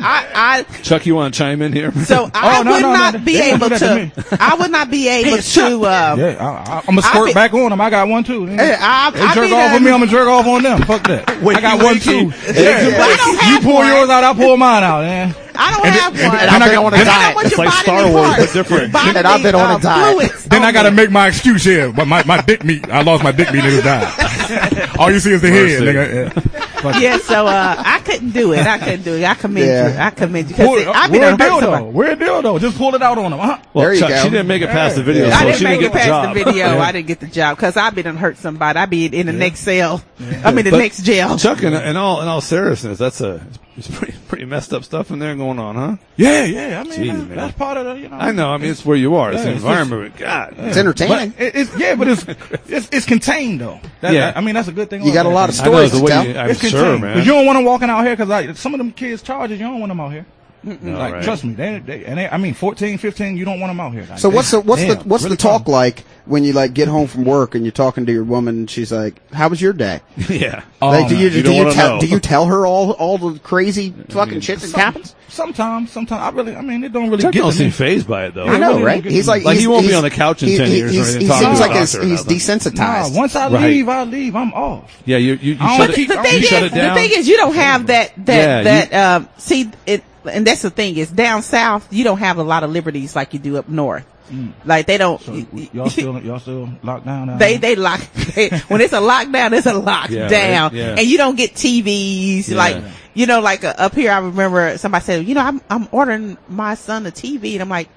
I, Chuck, you want to chime in here? I, so I Oh, no, would no, no, not no. be They don't able do that to. to me. I would not be able to. Uh, Yeah, I, I, I'm gonna squirt be- back on them. I got one too. Hey, I- they I jerk be off done- on me. I'm gonna jerk off on them. Fuck that. Wait, I got you one wait, too. you- Yeah. Well, I don't You have pour one. yours out, I pour mine out, man. I don't And have then- one. and I've I been got- on a then- diet. Put It's your like bodily Star Wars, parts- but different. bodily, And I've been on a uh, diet. fluids Then I on gotta me. make my excuse here. But my, my dick meat, I lost my dick meat and it died. All you see is the head, Mercy. nigga. Yeah. Fuck it. Yeah, so uh, I couldn't do it. I couldn't do it. I commend Yeah. you. I commend you Pull, because I've been we're a hurt somebody. dildo. We're a dildo. Just pull it out on them, huh? Well, There you Chuck, go. she didn't make it past the video, Yeah. so I didn't she make didn't it get the past job. the video. Yeah. I didn't get the job because I've been hurt somebody. I'd be in the next cell. I mean, the But next jail. Chuck, in, in all in all seriousness, that's a it's pretty pretty messed up stuff in there going on, huh? Yeah, yeah. I mean, Jeez, that- man. that's part of the, you know. I know. I mean, it's where you are. It's Yeah, the it's environment. God, It's entertaining. But it, it's yeah, but it's it's, it's contained though. That, Yeah. I mean, that's a good thing. You got a lot of I know stories the to way. tell. You, I'm It's sure, contained. man. 'Cause you don't want them walking out here because like some of them kids charges, you don't want them out here. No, Like, right. trust me, they, they and they, I mean, fourteen, fifteen, you don't want them out here. Like, So what's the what's the damn, what's really the talk fun. like when you like get home from work and you're talking to your woman and she's like, "How was your day?" yeah. Oh, like, do you, man. You do don't you wanna tell know. do you tell her all all the crazy fucking shit that Some- happens? Sometimes, sometimes I really, I mean, it don't really Chuck get don't to seem me. phased by it though. I know, really right? don't get He's to like, me. Like, he's, he won't be he's- on the couch in he- ten he- years or he's- anything He talking seems to like the he's, doctor or he's nothing. Nah, desensitized. once I Right. leave, I leave. I'm off. Yeah, you you, you I shut don't it. keep- the you thing shut is, it down. the thing is, you don't have that Yeah, that that um. See, it, and that's the thing is, down south, you don't have a lot of liberties like you do up north. Like they don't. So y'all still, y'all still locked down? down They there? they lock they, when it's a lockdown, it's a lockdown, Yeah, right, yeah. and you don't get T Vs Yeah. like you know like uh, up here. I remember somebody said, you know, I'm I'm ordering my son a T V, and I'm like,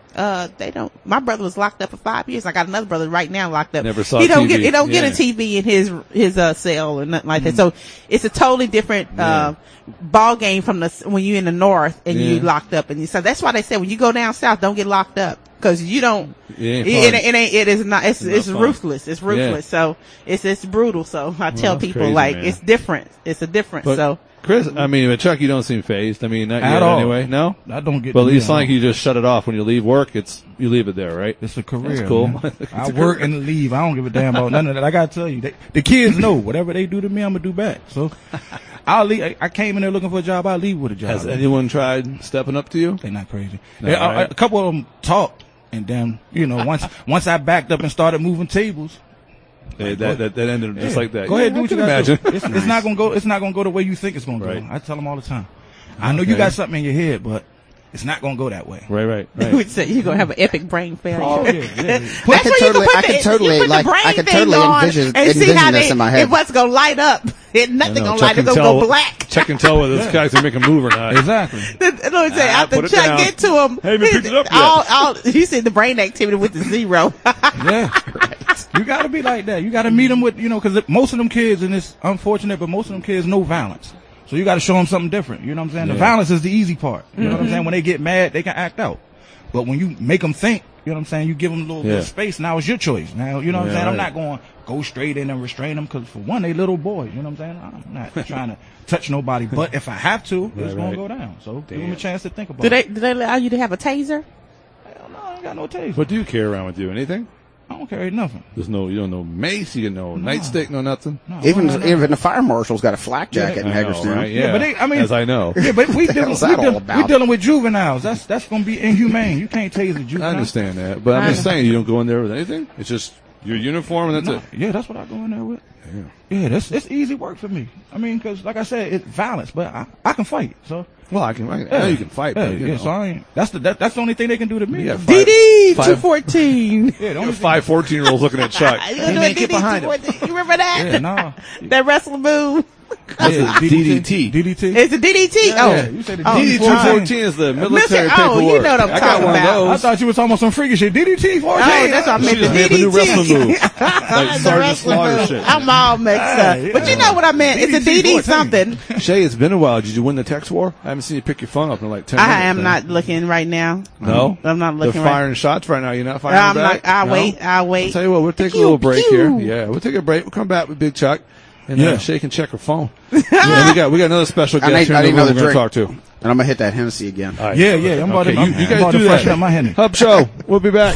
Uh, they don't. My brother was locked up for five years. I got another brother right now locked up. Never saw He don't T V. get. He don't Yeah. get a T V in his his uh cell or nothing like that. So it's a totally different uh ball game from the when you're in the north and Yeah. you locked up. And you, so that's why they said when you go down south, don't get locked up because you don't. It ain't It, fun. it, it ain't. It is not. It's It's it's not fun. ruthless. It's ruthless. So it's it's brutal. So I tell that's people crazy, like man. it's different. It's a difference. But So. Chris, I mean, but Chuck, you don't seem phased. I mean, not At yet all. anyway. No? I don't get. But to it's be like alone. you just shut it off when you leave work. It's, you leave it there, right? It's a career. That's cool. man. It's I a work career. and leave. I don't give a damn about none of that. I gotta tell you, they, the kids know whatever they do to me, I'm gonna do back. So I'll leave. I, I came in there looking for a job. I'll leave with a job. Has anyone tried stepping up to you? They're not crazy. No, Yeah, a- right. a, couple of them talked, and then you know, once once I backed up and started moving tables. They, that, that, that ended just yeah, like that. Go Yeah, ahead, do I what you can gotta imagine. do. It's, it's not gonna go. It's not gonna go the way you think it's gonna Right. go. I tell them all the time. I know you Okay. got something in your head, but it's not gonna go that way. Right, right, You right. would say you're gonna have an epic brain failure. Oh yeah, yeah. I That's could where you totally- put I the- could you totally, put the like, brain I could thing totally on envision- and see envision how this they, in my head. It what's gonna light up. It, nothing I know, gonna check light. and It's gonna tell- go black. Check and tell whether this guy's gonna make a move or not. Exactly. You know what I'm saying? Ah, After put it Chuck down. get to him, Haven't picked it up yet. all, all, you see the brain activity with the zero. Yeah. You gotta be like that. You gotta meet them with, you know, cause most of them kids, and it's unfortunate, but most of them kids know violence. So you gotta show them something different. You know what I'm saying? The Yeah. violence is the easy part. You know what I'm saying? When they get mad, they can act out. But when you make them think, you know what I'm saying? You give them a little bit Yeah. of space. Now it's your choice. Now, you know what Yeah, I'm saying? I'm right. not going to go straight in and restrain them because for one, they little boys. You know what I'm saying? I'm not trying to touch nobody. But if I have to, Right, it's going right. to go down. So give them Damn. a chance to think about do they, it. do they allow you to have a taser? Hell no, I ain't got no taste. What do you carry around with you? Anything? I don't carry nothing. There's no, you don't know mace, you know nightstick, no nothing. No, Even I don't know. even the fire marshal's got a flak jacket in I know, Hagerstown. right? Yeah, Yeah, but they- I mean- as I know. Yeah, but we dealing, hell's we, that all dealing, about? we dealing with juveniles. That's that's going to be inhumane. You can't tase a juvenile. I understand that, but I'm just saying you don't go in there with anything. It's just your uniform and that's No, it. yeah, that's what I go in there with. Yeah. Yeah, that's it's easy work for me. I mean, because like I said, it's violence, but I, I can fight. So Well, I can. I, I know you can fight, yeah, but you yeah. know. So I ain't. That's the that, that's the only thing they can do to me. You got Yeah, five- D D five- two fourteen. the You only got thing- five fourteen year olds looking at Chuck. You Hey, gonna do man, a get D D behind two him. fourteen? You remember that? Yeah, nah. That wrestling move? Yeah, D D T. D D T. It's a D D T. Yeah, Oh, you said the Oh, D D two wow. fourteen is the military Mister Oh, paperwork. you know what I'm I got talking one about. of I those. thought you was talking about some freaky shit. D D T fourteen. Oh, that's what I meant. She just The made the new D D T. wrestling move, like The Sergeant wrestling Slaughter move. shit. I'm all mixed Hey, up. But you yeah. know what I meant. It's a D D something. Shay, it's been a while. Did you win the text war? I haven't seen you pick your phone up in like ten minutes. I am man. not looking right now. No, I'm not They're looking firing right. shots right now. You're not firing I'm back. not. I'll No? wait. I'll wait. I'll tell you what. We'll take a Pew, little break pew. here. Yeah, we'll take a break. We'll come back with Big Chuck. And Yeah. uh, Shay can check her phone. And we got we got another special I guest need, here I in need the room another we're going to drink. talk to. And I'm gonna hit that Hennessy again. All right. Yeah, yeah. I'm about Okay, to. you, I'm, you I'm guys about do to that. freshen up my Henny. Hub Show. We'll be back.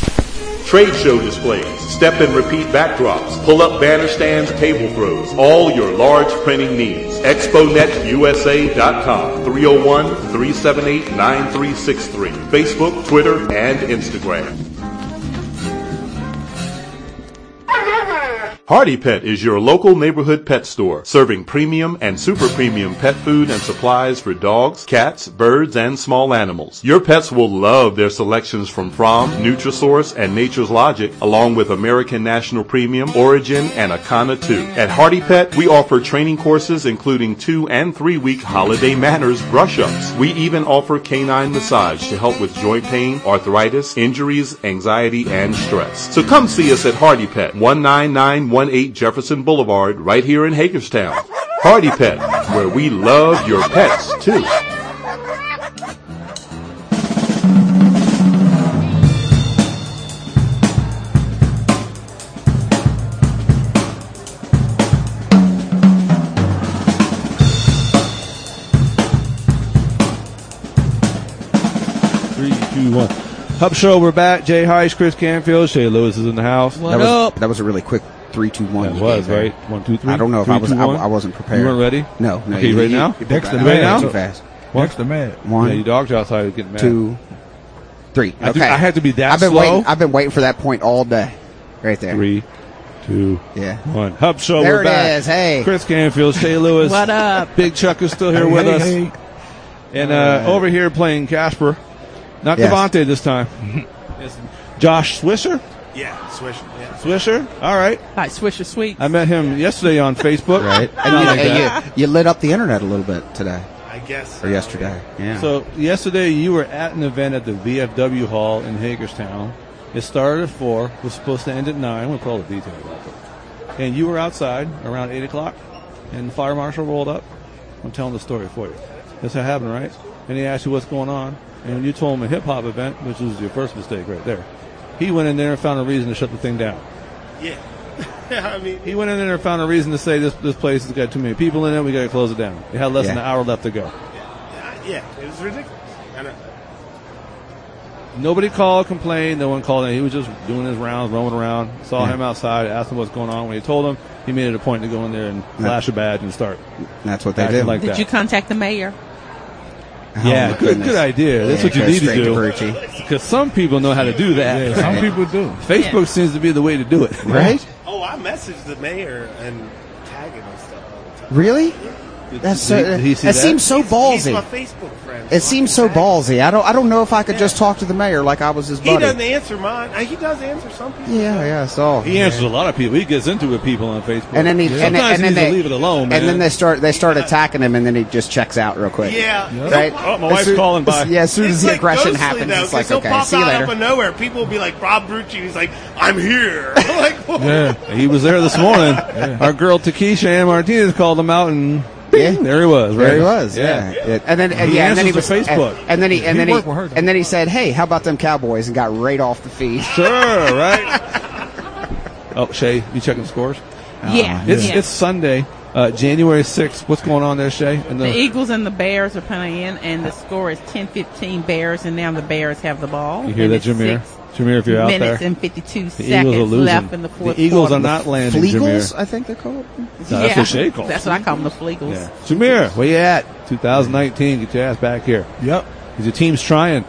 Trade show displays, step and repeat backdrops, pull-up banner stands, table throws, all your large printing needs. expo net u s a dot com, three oh one, three seven eight, nine three six three. Facebook, Twitter, and Instagram. Hardy Pet is your local neighborhood pet store, serving premium and super premium pet food and supplies for dogs, cats, birds, and small animals. Your pets will love their selections from Fromm, Nutrisource, and Nature's Logic, along with American National Premium, Origin, and Akana two. At Hardy Pet, we offer training courses including two and three week holiday manners brush-ups. We even offer canine massage to help with joint pain, arthritis, injuries, anxiety, and stress. So come see us at Hardy Pet, one nine nine one eight Jefferson Boulevard, right here in Hagerstown. Hardy Pet, where we love your pets too. Three, two, one. Hub Show. We're back. Jay Heiss, Chris Canfield, Shay Lewis is in the house. What that was up? that was a really quick three, two, one. That you was gave there. right. One, two, three. I don't know if Three, I was two, I, one. I wasn't prepared. You weren't ready. No, no. Okay, you ready now? Dexter I- mad. I now? Too fast. Dexter mad. One, Yeah, you dogs are outside getting mad. two, three. I, Okay. do, I had to be that I've been slow. waiting. I've been waiting for that point all day. Right there. Three, two, Yeah. one. Hub Show. There we're it back. is. Hey. Chris Canfield, Shay Lewis. What up? Big Chuck is still here Hey, with hey, us. hey. And uh, over here playing Casper. Not Yes. Devontae this time. It's Josh Swisher. Yeah, Swish. Yeah. Swisher. All right. Like Swisher Sweet. I met him yesterday on Facebook. Right. And, Not you, like and that. you, you lit up the internet a little bit today. I guess. Or yesterday. Yeah. So yesterday you were at an event at the V F W Hall in Hagerstown. It started at four. Was supposed to end at nine. We'll put all the details about it. And you were outside around eight o'clock, and the fire marshal rolled up. I'm telling the story for you. That's how it happened, right? And he asked you what's going on, and when you told him a hip hop event, which was your first mistake right there, he went in there and found a reason to shut the thing down. Yeah. I mean, he went in there and found a reason to say this this place has got too many people in it. We got to close it down. It had less Yeah. than an hour left to go. yeah, yeah, it was ridiculous. And I, Nobody called, complained. No one called in. He was just doing his rounds, roaming around. Saw Yeah. him outside, asked him what's going on. When he told him, he made it a point to go in there and flash a badge and start. That's what they acting do. like Did that. you contact the mayor? Oh, yeah, my good, goodness. good idea. That's Yeah, what you go need to straight to do. Berrucci. Because some people know how to do that. Yeah, some people do. Facebook Yeah. seems to be the way to do it. Right? oh, I messaged the mayor and tagged him and stuff all the time. Really? That's so, Did he- did he see that that? seems so He's ballsy. my Facebook friend. It seems so ballsy. I don't. I don't know if I could just talk to the mayor like I was his He buddy. doesn't answer mine. Uh, He does answer some people. Yeah, yeah. So He answers a lot of people. He gets into it with people on Facebook. and then he and, Sometimes and he then needs they to leave it alone, man. and then they start they start attacking him, and then he just checks out real quick. Yeah. Right. Oh, my As wif's soon- calling by. Yeah, as soon as It's the like aggression ghostly, happens, though, it's like 'cause he'll okay, pop see you out later. Out of nowhere, people will be like, Bob Brucci. He's like, I'm here. I'm like, whoa. Yeah. He was there this morning. Our girl Takesha Ann Martinez called him out, and Yeah. there he was. Right? There he was. Yeah. It- and then and, He yeah, and then he answers was to Facebook. And, and then he and He then he worked with her, though. and then he said, "Hey, how about them Cowboys?" and got right off the feed. Sure, right? Oh, Shay, you checking scores? Yeah. It's yeah. it's Sunday, uh, January sixth. What's going on there, Shay? And The Eagles and the Bears are playing, and the score is ten fifteen Bears, and now the Bears have the ball. you hear And that, it's Jameer? six Jameer, if you're out minutes there, and fifty-two the Eagles are seconds losing. left in the fourth the Eagles quarter. are not landing, Fleagles, Jameer. I think they're called. No, that's what Shay calls That's what I call them, the Fleagles. Yeah. Jameer, where you at? twenty nineteen, get your ass back here. Yep. Because your team's trying.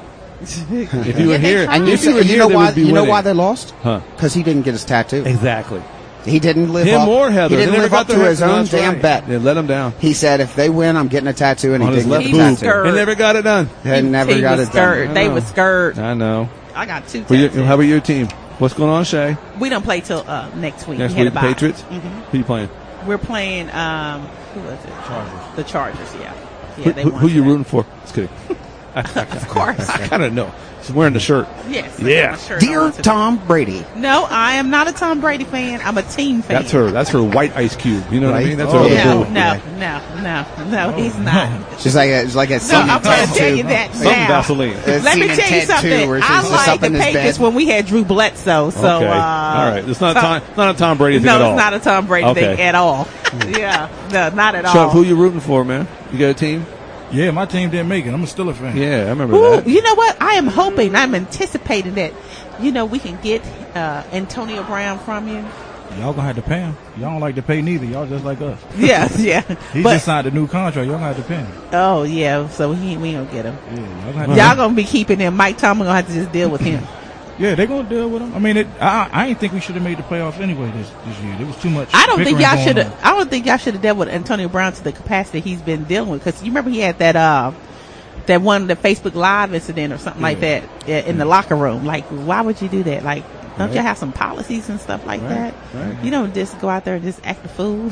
If you were Yeah, they here, try. And you, if you were you here, know they why? would be You know winning. why they lost? Huh? Because he didn't get his tattoo. Exactly. He didn't live Him up. or Heather. He didn't They never live got up to their- his no, own that's damn right. bet. They let him down. He said, "If they win, I'm getting a tattoo," and On he his didn't left get He the was tattoo. scared. They never got it done. They never He got was it done. scared. They know. were scared. I know. I got two Well, you, tattoos. how about your team? What's going on, Shay? We don't play till uh, next week. Next we had week, a bye. Patriots? Mhm. Who you playing? We're playing. Um, who was it? Chargers. The Chargers. Yeah. Yeah. who they who, won who you today. rooting for? Just kidding. I, I, Of course. I kind of know. She's wearing the shirt. Yes. Yeah. I got my shirt Dear on today. Tom Brady, No, I am not a Tom Brady fan. I'm a team fan. That's her. That's her white ice cube. You know what I Right. mean? That's Oh, her yeah. little No, boo. no, no, no, no. He's not. she's like a, she's like a No, semen I'm going to tell tattoo. you that Some now. Vaseline. A Let me semen tell you tattoo something. where she's I just like up the in his Patriots bed. when we had Drew Bledsoe. So, Okay. uh, all right. It's not so- Tom, not a Tom Brady thing No, at all. it's not a Tom Brady Okay. thing at all. Yeah, no, not at Chuck, all. who you rooting for, man? You got a team? Yeah, my team didn't make it. I'm a Steelers fan. Yeah, I remember Ooh, that. you know what? I am hoping, I'm anticipating that, you know, we can get uh, Antonio Brown from you. Y'all gonna have to pay him. Y'all don't like to pay neither. Y'all just like us. Yes, yeah. He But- just signed a new contract. Y'all gonna have to pay him. oh, yeah. So he, we ain't gonna get him. Yeah, y'all gonna have to Y'all gonna be keeping him. Mike Tomlin gonna have to just deal with him. Yeah, they're gonna deal with him. I mean, it, I I ain't think we should have made the playoffs anyway this this year. There was too much. I don't think bickering y'all going should on. have. I don't think y'all should have dealt with Antonio Brown to the capacity he's been dealing with. Because you remember he had that uh, that one the Facebook Live incident or something like that uh, in the locker room. Like, why would you do that? Like, don't Right. y'all have some policies and stuff like Right, that? right. You don't just go out there and just act a fool.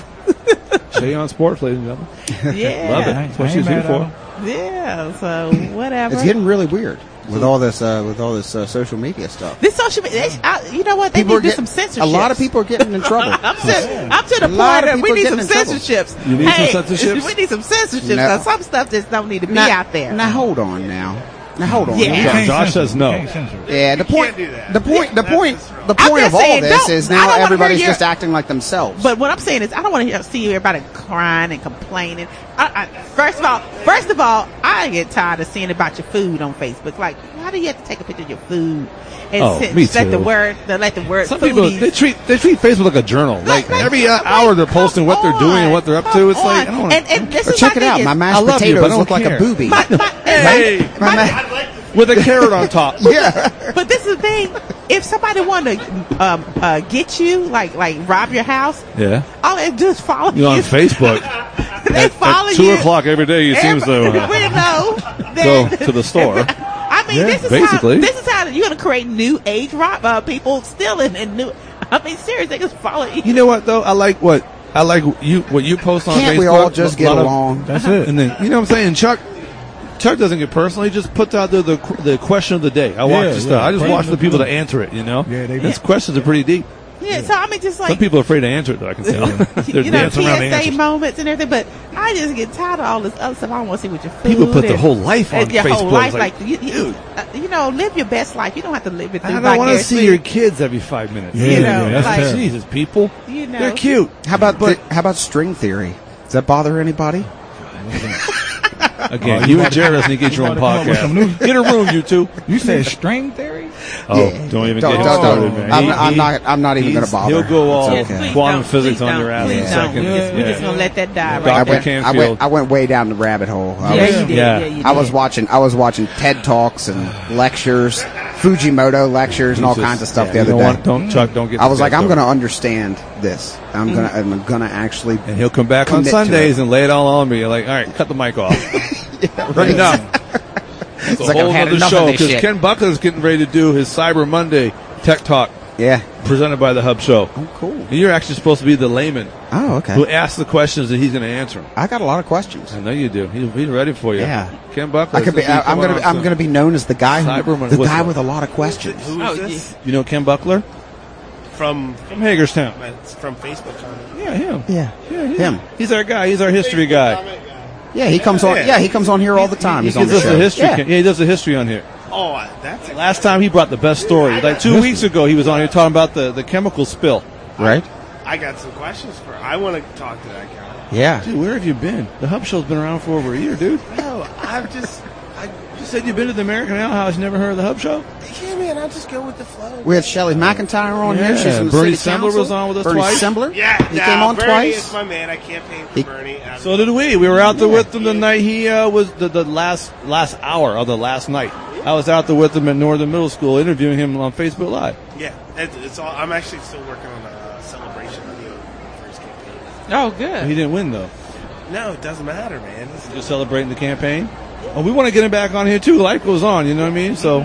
Shay on Sports, ladies and gentlemen. Yeah, Love it. I That's what ain't she's here mad at for. him. yeah. So whatever. It's getting really weird with all this uh, with all this uh, social media stuff. this social media. They, I, you know what? They People need are to do getting some censorship. A lot of people are getting in trouble. I'm to, I'm to the A lot point of that we people need getting some in trouble. censorships. You need some Hey, censorships? We need some censorships. No. Now, some stuff just don't need to be now, out there. Now hold on now. Now hold on. Yeah. You Yeah. can't Josh censor. says no. You can't censor it. Yeah, the You point, can't do that. the point, the That's point, just the I'm point just of all saying, this don't- is I now don't wanna everybody's hear your- just acting like themselves. But what I'm saying is, I don't want to hear, see everybody crying and complaining. I, I, first of all, first of all, I get tired of seeing about your food on Facebook. Like, why do you have to take a picture of your food and Oh, sit, me let the too. word, the, let the word Some foodies- people they treat they treat Facebook like a journal. Like like, every uh, like, hour they're posting what they're come doing and on, what they're up come to. It's like I on. don't want and, and this Or is check my it out. thing My is- mashed I love you, but I potatoes don't look like care. a booby. my, my, Hey, My ma- with a carrot on top. yeah. But this is the thing: if somebody wanted to um, uh, get you, like like rob your house, Yeah, all they do is follow you you. on Facebook they at, follow at two you. o'clock every day. You seems to Everybody- uh, we know go that- to the store. I mean, Yeah, this is basically. how this is how you're gonna create new age rob uh, people stealing and new. I mean, seriously, they just follow you. You know what though? I like what I like you what you post on Can't Facebook. we all just a get lot of- along? That's it. And then you know what I'm saying. Chuck, Chuck doesn't get personal. He just puts out there the the question of the day. I watch Yeah, the stuff. yeah. I just Question watch the of the people day. that answer it. You know. Yeah, they- These questions are pretty deep. Yeah, so I mean, just like Some people are afraid to answer it. Though I can tell. They're you know, dancing around the P S A answers. moments and everything. But I just get tired of all this other stuff. I don't want to see what your food. People put their and- whole life on and your Facebook. whole life, It's like, like, you, you, uh, you know, live your best life. You don't have to live it through. I don't want to vicariously. see your kids every five minutes. Yeah, you know, yeah, that's like- terrible. Jesus, people. You know, They're cute. How about the, how about string theory? Does that bother anybody? Again, Oh, you you and Jared need to get you your own about to come up with some new- podcast. Get a room, you two. You said string theory? Oh, don't even Don't- get him don't- started, don't. man. I'm- He- I'm he- not- I'm not even gonna he's- bother. He'll go all It's okay. Please quantum don't, physics please on your don't, ass in please a don't. second. We're just, we're Yeah. just gonna let that die I right Doctor there. went, I Canfield. went, I went way down the rabbit hole. I Yeah, was, you did. Yeah. Yeah, you I was did. watching, I was watching TED Talks and lectures, Fujimoto lectures, and all Jesus. kinds of stuff Yeah, the you other don't day. want- don't Chuck, don't get. I was the like, guy I'm going to started. understand this. I'm gonna, I'm gonna actually. And he'll come back on commit to Sundays it. and lay it all on me. You're like, all right, cut the mic off. right. Enough. It's a like whole I've had other enough of show this because shit. Ken Buckler's getting ready to do his Cyber Monday Tech Talk Yeah. presented by the Hub Show. Oh, cool. And you're actually supposed to be the layman Oh, okay. who asks the questions and he's going to answer them. I got a lot of questions. I know you do. He's, he's ready for you. Yeah. Ken Buckler. I could be. I, I'm gonna. Be, I'm gonna be known as the guy. Who, Cyberman- the what's guy that? with a lot of questions. Who Oh, is this? You know Ken Buckler From from Hagerstown. it's from Facebook. Comment. Yeah, him. Yeah. Yeah, yeah. Him. He's our guy. He's our history guy. Yeah, he comes on. Yeah, he comes on here all the time. He He's on gives the us show. the history. Yeah. Yeah, he does the history on here. Oh, I- that's a, Last time he brought the best story. Like two weeks ago, he was on here talking about the, the chemical spill. Right. I got some questions for. I want to talk to that guy. Yeah. Dude, where have you been? The Hub Show's been around for over a year, dude. No, I've just. I, You said you've been to the American Ale House. You never heard of the Hub Show? yeah, man. I just go with the flow. We had Shelley McIntyre on here. She's Yeah, from the Bernie city Sembler council. was on with us Bernie twice. Sembler. Yeah, he nah, came on Bernie twice. is my man. I campaigned for He- Bernie. I'm- So did we. We were out there with him the night he uh, was the, the last last hour of the last night. I was out there with him at Northern Middle School interviewing him on Facebook Live. yeah, it's, it's all. I'm actually still working on a celebration video for his campaign. Oh, good. He didn't win though. No, it doesn't matter, man. It's Just celebrating the campaign. Oh, we want to get him back on here too. Life goes on. You know what I mean? So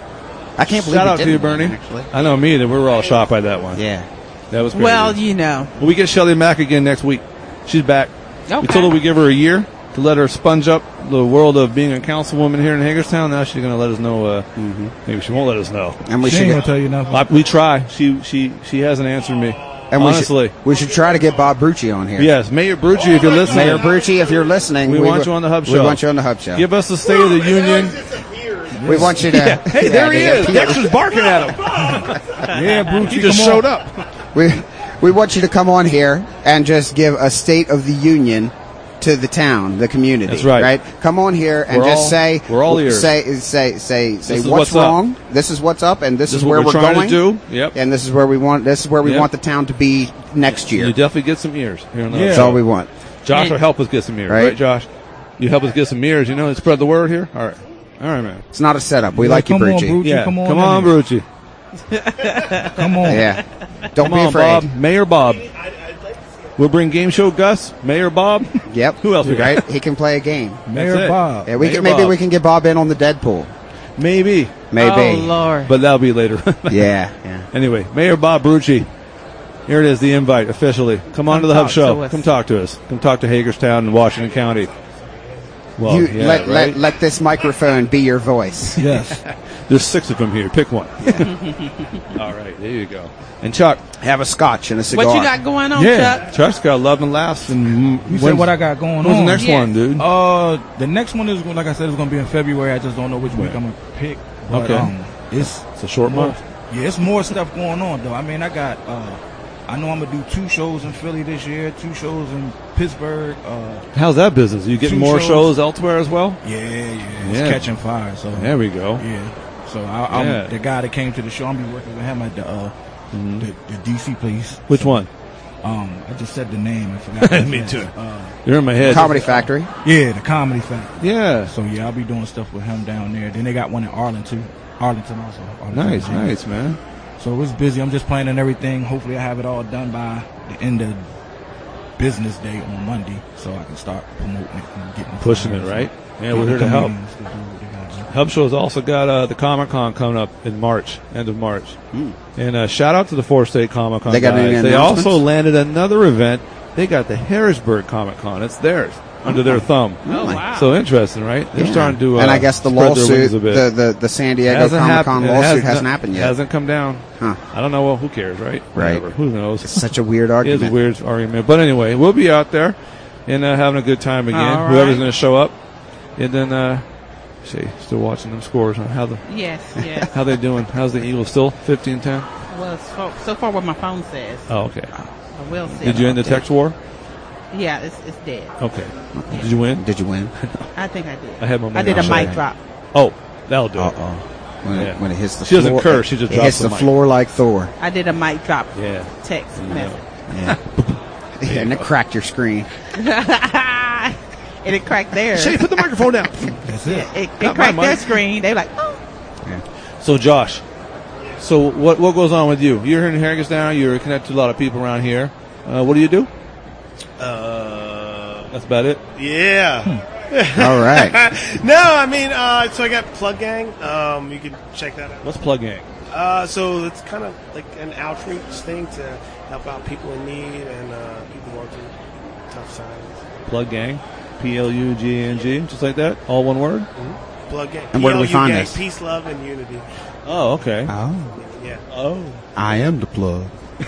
I can't believe shout he out to didn't you, Bernie. win, Actually. I know me either. We were all shocked by that one. Yeah. That was crazy. Well, you know. Well, we get Shelley Mack again next week. She's back. We Okay. told her we give her a year to let her sponge up the world of being a councilwoman here in Hagerstown. Now she's going to let us know. Uh, Maybe she won't let us know. And we She should. ain't Get, gonna tell you nothing. I, we try. She she she hasn't answered me. and we honestly. should, we should try to get Bob Brucci on here. Yes, Mayor Brucci, if you're listening, Mayor Brucci, if you're listening, we want you on the Hub We Show. want you on the Hub Show. give us the State of the Union. We want you to. Hey, there he Yeah, is. yeah. Dexter's barking at him. Yeah, Brucey, He just come on. showed up. We we want you to come on here and just give a State of the Union to the town, the community. That's right. Right. Come on here and We're just all- say. we're all ears. Say say say say is what's, what's up. wrong. This is what's up, and this, This is is where what we're we're trying going. to do. Yep. And this is where we want. This is where we Yep. want the town to be next year. You definitely get some ears here on the Yeah. Hub That's Show. all we want. Josh will help us get some ears, Right. right, Josh? You help us get some ears, you know, and spread the word here? All right. All right, man. It's not a setup. We Yeah, like you, come on, Brucci. Brucci. Yeah. come on Come in on, here. Brucci. Come on. Yeah. Don't Come be on, afraid. Bob. Mayor Bob. We'll bring Game Show Gus, Mayor Bob. Yep. Who else we got? Right. He can play a game. Mayor That's it. Bob. Yeah. We Mayor can, maybe Bob. we can get Bob in on the Deadpool. Maybe. Maybe. Oh, Lord. But that'll be later. Yeah. Yeah. Anyway, Mayor Bob Brucci. Here it is, the invite officially. Come on Come to the Hub talk Show. to us. Come talk to us. Come talk to Hagerstown and Washington County. Well, you yeah, let, right? let let this microphone be your voice. Yes. There's six of them here. Pick one. All right, there you go. And Chuck. Have a scotch and a cigar. What you got going on, Yeah, Chuck? Chuck's got love and laughs. And You said what I got going When's on. the next Yeah. one, dude? Uh, the next one is like I said, it's gonna be in February. I just don't know which week I'm gonna pick. But, Okay. um, it's It's a short more, month. yeah, it's more stuff going on though. I mean, I got. Uh, I know I'm gonna do two shows in Philly this year, two shows in Pittsburgh. Uh, How's that business? You getting Two more shows. shows elsewhere as well? yeah, yeah, it's Yeah. catching fire. So There we go. yeah. So I, I'm Yeah. the guy that came to the show. I'm be working with him at the uh, the, the D C place. Which So, one? Um, I just said the name. I forgot. what Me it too. is. Uh, You're in my head. Comedy Factory. yeah, the Comedy Factory. Yeah. So yeah, I'll be doing stuff with him down there. Then they got one in Arlington, Arlington also. Arlington, Nice, Virginia. nice, man. So it's busy. I'm just planning everything. Hopefully, I have it all done by the end of business day on Monday, so I can start promoting it and getting Pushing it, flyers right? and Yeah, we're here to help. comedians to do what they gotta do. Hub Show's also got uh, the Comic Con coming up in March, end of March. Hmm. And uh, shout out to the Four State Comic Con They got guys. any They announcements? also landed another event they got the Harrisburg Comic Con. It's theirs under their thumb. Oh, wow. So interesting, right? They're Yeah. starting to. Uh, and I guess the spread their wings lawsuit, a bit. the, the the San Diego Hasn't Comic happened. Con It lawsuit hasn't- hasn't happened yet. Hasn't come down. Huh. I don't know. Well, who cares, right? Right. Whatever. Who knows? It's such a weird It is argument. a weird argument. But anyway, we'll be out there and uh, having a good time again. All Whoever's right. going to show up. And then, uh, see, still watching them scores. Huh? How the Yes, yes. how they doing? How's the Eagles still? fifteen ten? Well, so, so far what my phone says. Oh, okay. I will say. Did you end the text war? Yeah, it's, it's dead. Okay. Did you win? Did you win? I think I did. I had my money I did a on mic that. drop. Oh, that'll do Uh it. oh. When, Yeah. it, when it hits the She doesn't floor, curse, she just it drops hits the the mic. floor like Thor. I did a mic drop Yeah. text Yeah. message. Yeah. Yeah, and it cracked your screen. And it cracked theirs. Shay, put the microphone down. That's it. It, it Not my cracked their mic. screen. They were like, oh. So, Josh, so what what goes on with you? You're here in Hagerstown. You're connected to a lot of people around here. Uh, what do you do? Uh, That's about it. yeah. All right. No, I mean, uh, so I got Plug Gang. Um, you can check that out. What's Plug Gang? Uh, so it's kind of like an outreach thing to help out people in need and uh, people going through tough times. Plug Gang, P L U G A N G, just like that, all one word. Plug Gang. And where do we P L U find Gang, this? Peace, love, and unity. Oh, okay. Oh, Yeah. Oh, I am the plug.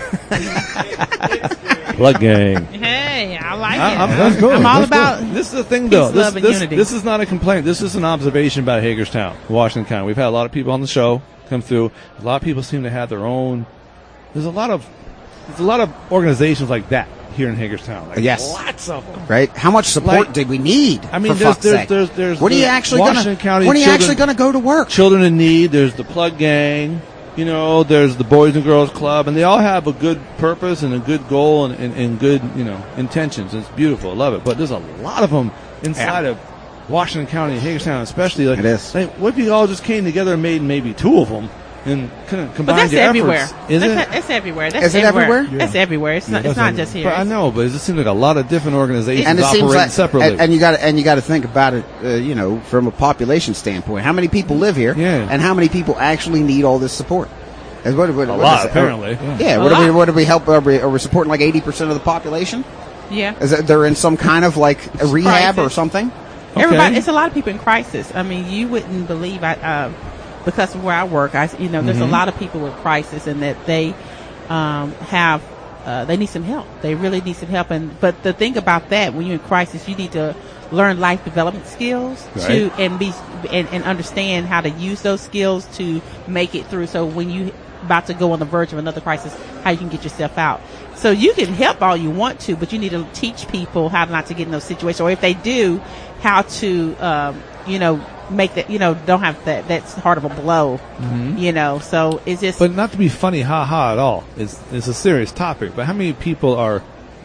Plug Gang. Hey, I like I- it. I'm, That's I'm, good. I'm all That's about. This is the thing, though. Peace, This, love, and this, unity. this is not a complaint. This is an observation about Hagerstown, Washington County. We've had a lot of people on the show come through. A lot of people seem to have their own. There's a lot of there's a lot of organizations like that here in Hagerstown. Like Yes. lots of them. Right? How much support Like- did we need? I mean, for there's fuck's there's, sake? there's there's When are you the actually Washington gonna? County When are you children, actually gonna go to work? Children in Need. There's the Plug Gang. You know, there's the Boys and Girls Club, and they all have a good purpose and a good goal and, and, and good, you know, intentions. It's beautiful. I love it. But there's a lot of them inside of Washington County and Hagerstown, especially. Like, It is. Like, what if you all just came together and made maybe two of them and kind of But combined that's your everywhere. efforts? Is that's it? it's everywhere. That's Is it everywhere? everywhere? That's everywhere. It's not. Yeah, It's that's not just here. But I know, but it just seems like a lot of different organizations and it seems operating like, separately. and, and you got and you got to think about it, uh, you know, from a population standpoint. How many people live here? Yeah. And how many people actually need all this support? And what, what, a what lot, is it? apparently. Yeah. A What do we lot. what do we help? Are we, are we supporting like eighty percent of the population? Yeah. Is that they're in some kind of like a rehab or Crisis. something? Everybody, it's a lot of people in crisis. I mean, you wouldn't believe I, uh, because of where I work, I, you know, there's a lot of people with crisis and that they, um, have, uh, they need some help. They really need some help. And, but the thing about that, when you're in crisis, you need to learn life development skills to, Right. and be, and, and understand how to use those skills to make it through. So when you about to go on the verge of another crisis, how you can get yourself out. So you can help all you want to, but you need to teach people how not to get in those situations, or if they do, how to, um, you know, make that, you know, don't have that, that's hard of a blow, you know, so it's just, But not to be funny, ha ha, at all. It's it's a serious topic. But how many people are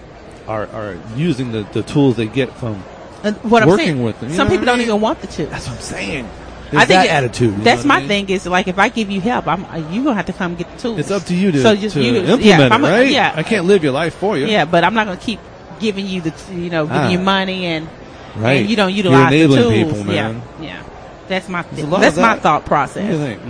are are using the, the tools they get from? uh, what I'm working saying, with them, you some know people what I don't mean? even want the two. That's what I'm saying. I There's think that it- attitude. you That's know what my I mean? thing is like, if I give you help, I'm, uh, you gonna have to come get the tools. It's up to you to, So just to you- implement yeah, if it, I'm a- right? yeah. I can't live your life for you. Yeah, but I'm not gonna keep giving you the, t- you know, giving Ah. you money and, Right. and you don't You're utilize the enabling tools. people, man. Yeah, yeah. That's my, There's a lot that's of my that. thought What process. do you think?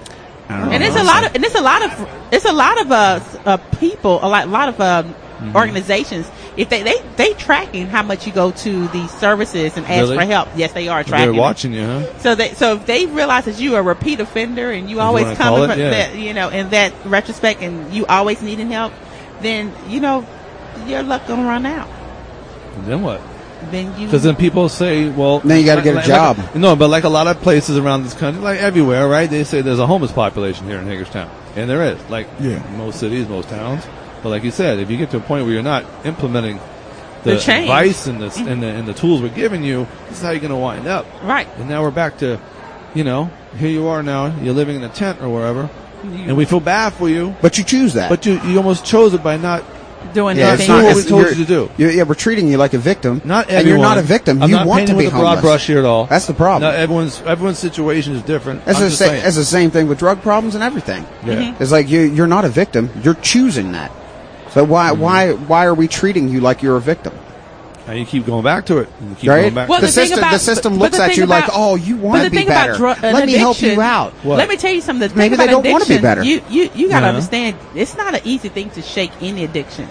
I don't And know. it's a lot of, and it's a lot of, it's a lot of uh, uh people, a lot, a lot of um, Mm-hmm. organizations. If they they they tracking how much you go to these services and ask Really? for help. Yes, they are tracking. They're it. watching you, huh? So they so if they realize that you are a repeat offender and you you always wanna come call in it, from yeah. that, you know, in that retrospect, and you always needing help, then you know your luck gonna run out. And then what? Then you Because then people say, well, Then you gotta get a like- job. Like, no, but like a lot of places around this country, like everywhere, right? They say there's a homeless population here in Hagerstown, and there is, like Yeah. most cities, most towns. But like you said, if you get to a point where you're not implementing the, The change. advice and the and the and the tools we're giving you, this is how you're going to wind up. right. And now we're back to, you know, here you are now. You're living in a tent or wherever, and we feel bad for you, But you choose that. but you you almost chose it by not. Doing yeah, nothing. it's not what it's- we told you're- you to do. you're- yeah, we're treating you like a victim. Not and everyone. you're not a victim. I'm you not want to painting be with a homeless. broad brush here at all. That's the problem. No, everyone's everyone's situation is different. It's I'm the, just sa- saying. it's the same thing with drug problems and everything. Yeah. It's like you, you're not a victim. You're choosing that. So why Mm-hmm. why why are we treating you like you're a victim? Now you keep going back to it. You keep Right? going back. Well, the the thing system about- the system but looks the at thing you about- like, oh, you But want the to be thing better. about drug, Let me help you out. What? Let me tell you something. The thing Maybe they about don't wanna be addiction, better. You you you gotta Yeah. understand. It's not an easy thing to shake any addiction.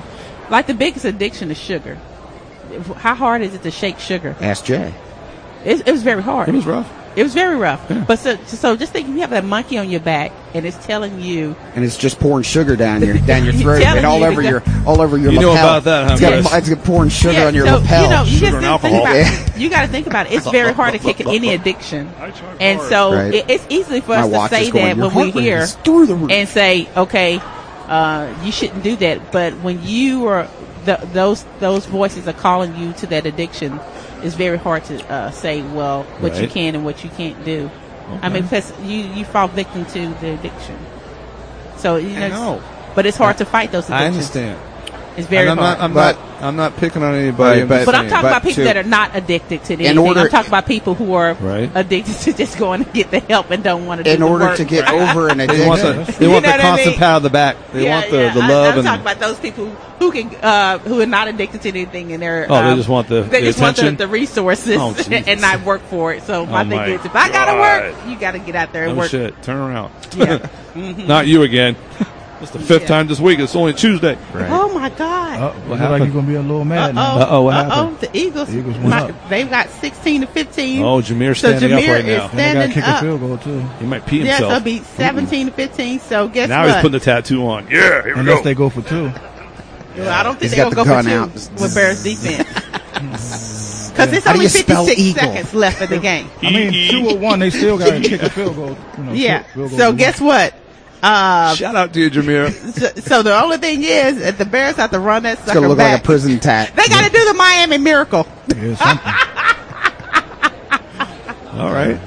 Like the biggest addiction is sugar. How hard is it to shake sugar? Ask Jay. It, it was very hard. It was rough. It was very rough. Yeah. But so, so just think, you have that monkey on your back, and it's telling you, And it's just pouring sugar down your down your throat Telling and all you over to your go- all over your You know lapel. about that, huh, It's got, Chris? it's got pouring sugar yeah, on your so, lapel. you know, you Sugar just and think alcohol. about Yeah. you got to think about it. It's very hard to kick any addiction, and so Right. it, it's easy for My us to watch say is going, that "Your when we heart rate hear is through the roof." and say, okay, uh, you shouldn't do that. But when you are the, those those voices are calling you to that addiction, it's very hard to uh, say, well, what you Right. can and what you can't do. I mean, because you, you fall victim to the addiction. So, you know, I know. but it's hard to fight those addictions. I understand. It's very And I'm hard. not. I'm But- not. I'm not picking on anybody. Right, but- but I'm talking but about people to- that are not addicted to anything. In order- I'm talking about people who are Right. addicted to just going to get the help and don't want to do In the order work. to get over an They want the. addiction. They You want know the what I constant mean? pat on the back. They yeah, want the, yeah. the I, love I'm and. talking about those people who can, uh, who are not addicted to anything, and they're. Oh, they um, just want the- They the just want the, attention? the resources Oh, Jesus. and not work for it. So my Oh, thing my is, if I gotta God. work, you gotta get out there and Oh work. shit! Turn around. Yeah. Not you again. It's the fifth Yeah. time this week. It's only Tuesday. Oh my God. Uh, look like happened? you're gonna be a little mad now. Uh-oh, what uh-oh, happened? The Eagles. The Eagles went my- up. They've got sixteen to fifteen. Oh, Jameer's So standing up Jameer right is now. And they gotta standing kick a up. field goal too. He might pee Yeah, so himself. it'll be seventeen to fifteen. So guess now what? he's putting the tattoo on. Yeah, here we Unless go. they go for two. Well, I don't think He's they're got going to the go for gun two out. with Bears defense. Because it's How do only you spell fifty-six eagle? seconds left in the game. I mean, two or one, they still gotta kick a field goal. You know, Yeah. field goal So to guess what? Uh, Shout out to you, Jameer. so, so the only thing is, if the Bears have to run that It's sucker gonna look back, like a prison tat. they got to do the Miami Miracle. win. Yeah, something. All right.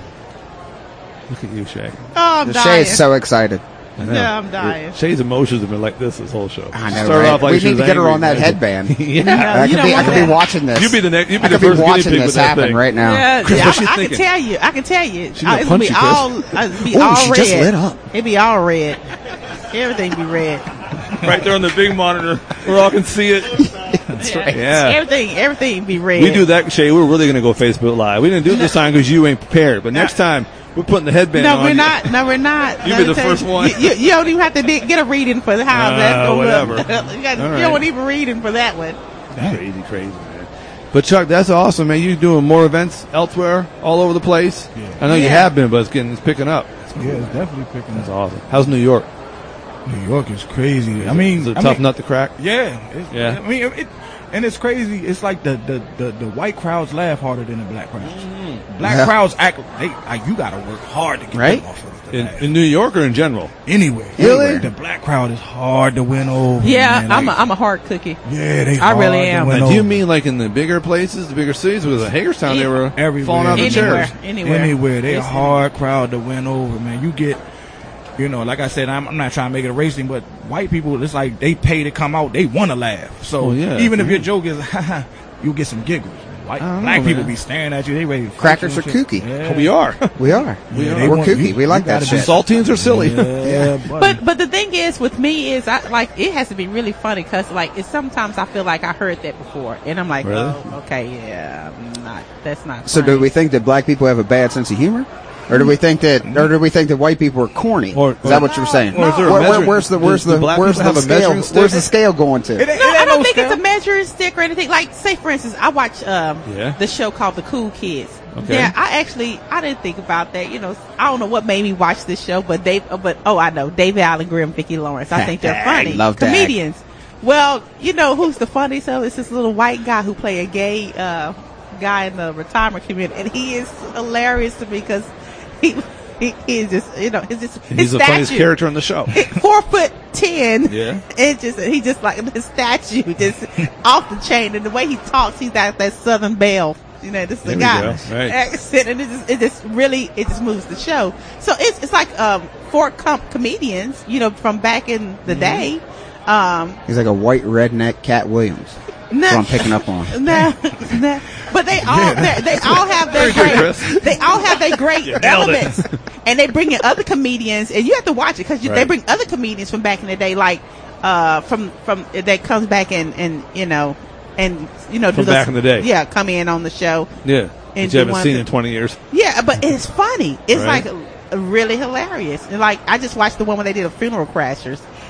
Look at you, Shay. Oh, I'm The dying. Shay is so excited. I know. Yeah, I'm dying. Shay's emotions have been like this this whole show. I know. Started Right? off like we she need was to get her angry, on that man. headband. Yeah. No, I you could don't be. I want could that. be watching this. You be the next. You be I the could be first guinea watching pig this with that happen thing. right now. Yeah, Chris, yeah, what's I, she I can thinking? tell you. I can tell you. She gonna Uh, it's punch be you, Chris. all. Uh, it'd be Ooh, all she red. just lit up. It'd be all red. Everything be red. Right there on the big monitor, we all can see it. That's right. Yeah. Everything. Everything be red. We do that, Shay. We're really gonna go Facebook Live. We didn't do it this time because you ain't prepared. But next time, we're putting the headband No, on. we're you. not. No, we're not. You Let be me the tell first you, one. You, you, you don't even have to di- get a reading for how Uh, that's gonna whatever. look. you, got, All you right. don't even reading for that one. Crazy, crazy, man. But Chuck, that's awesome, man. You doing more events elsewhere, all over the place. Yeah. I know you Yeah. have been, but it's getting it's picking up. Yeah, it's definitely picking That's up. awesome. How's New York? New York is crazy. I mean, Is it a I tough mean, nut to crack? Yeah, it's, Yeah. I mean, it, and it's crazy. It's like the, the, the, the white crowds laugh harder than the black crowds. Black Yeah. crowds act they like you got to work hard to get Right? them off of the In, laugh. in New York or in general? Anywhere, Really? Anywhere. The black crowd is hard to win over. Yeah, man. I'm a, Like, I'm a hard cookie. yeah, they. I really hard to am. win Now, do you over. mean like in the bigger places, the bigger cities? Because in Hagerstown, they were Everywhere. falling out of the Anywhere. chairs. Anywhere. Anywhere. They a It's- hard crowd to win over, man. You get, you know, like I said, I'm, I'm not trying to make it a race thing, but white people, it's like they pay to come out. They want to laugh. So Oh, yeah. even if your joke is, you get some giggles. White, I don't black know, people man. be staring at you. They ready to fight Crackers you are and shit. kooky. Yeah. We are. We are. We Yeah, are. We're want- kooky. you- we like you that gotta shit. be Saltines are silly. Yeah, But but the thing is with me is I like it has to be really funny because like it's sometimes I feel like I heard that before and I'm like Really? oh okay yeah I'm not that's not So funny. do we think that black people have a bad sense of humor? Or do we think that, or do we think that white people are corny? Or- is that or- what you were saying? or is there a Where- where- measuring- where's the do- where's do the black where's people the have a scale? measuring stick? Where's the scale going to? It ain't- No, it I ain't don't no think scale. it's a measuring stick or anything. Like, say for instance, I watch um, Yeah. the show called The Cool Kids. Okay. Yeah, I actually I didn't think about that. You know, I don't know what made me watch this show, but Dave, uh, but oh, I know David Allen Greer, Vicki Lawrence. I think they're funny Love that. comedians. Well, you know who's the funniest? So it's this little white guy who play a gay uh, guy in the retirement community, and he is hilarious to me because he. He, he is just, you know, he's just, his He's the funniest statue- character on the show. four foot ten. Yeah. It just he just like his statue just off the chain, and the way he talks, he's got that Southern belle. You know, this is the There we guy go. Right. accent, and it just it just really it just moves the show. So it's it's like um four com- comedians, you know, from back in the Mm-hmm. day. Um, He's like a white redneck Cat Williams. no, That's what I'm picking up on. no, no. But they all they they all have their Very good, great Chris. they all have their great nailed it. elements, and they bring in other comedians, and you have to watch it because they Right. bring other comedians from back in the day, like uh from from that comes back and and you know and you know From do back in the day. yeah, come in on the show, Yeah. And That you haven't do one seen thing. in twenty years. yeah, but it's funny. It's Right. like uh, really hilarious. And like I just watched the one when they did a Funeral Crashers,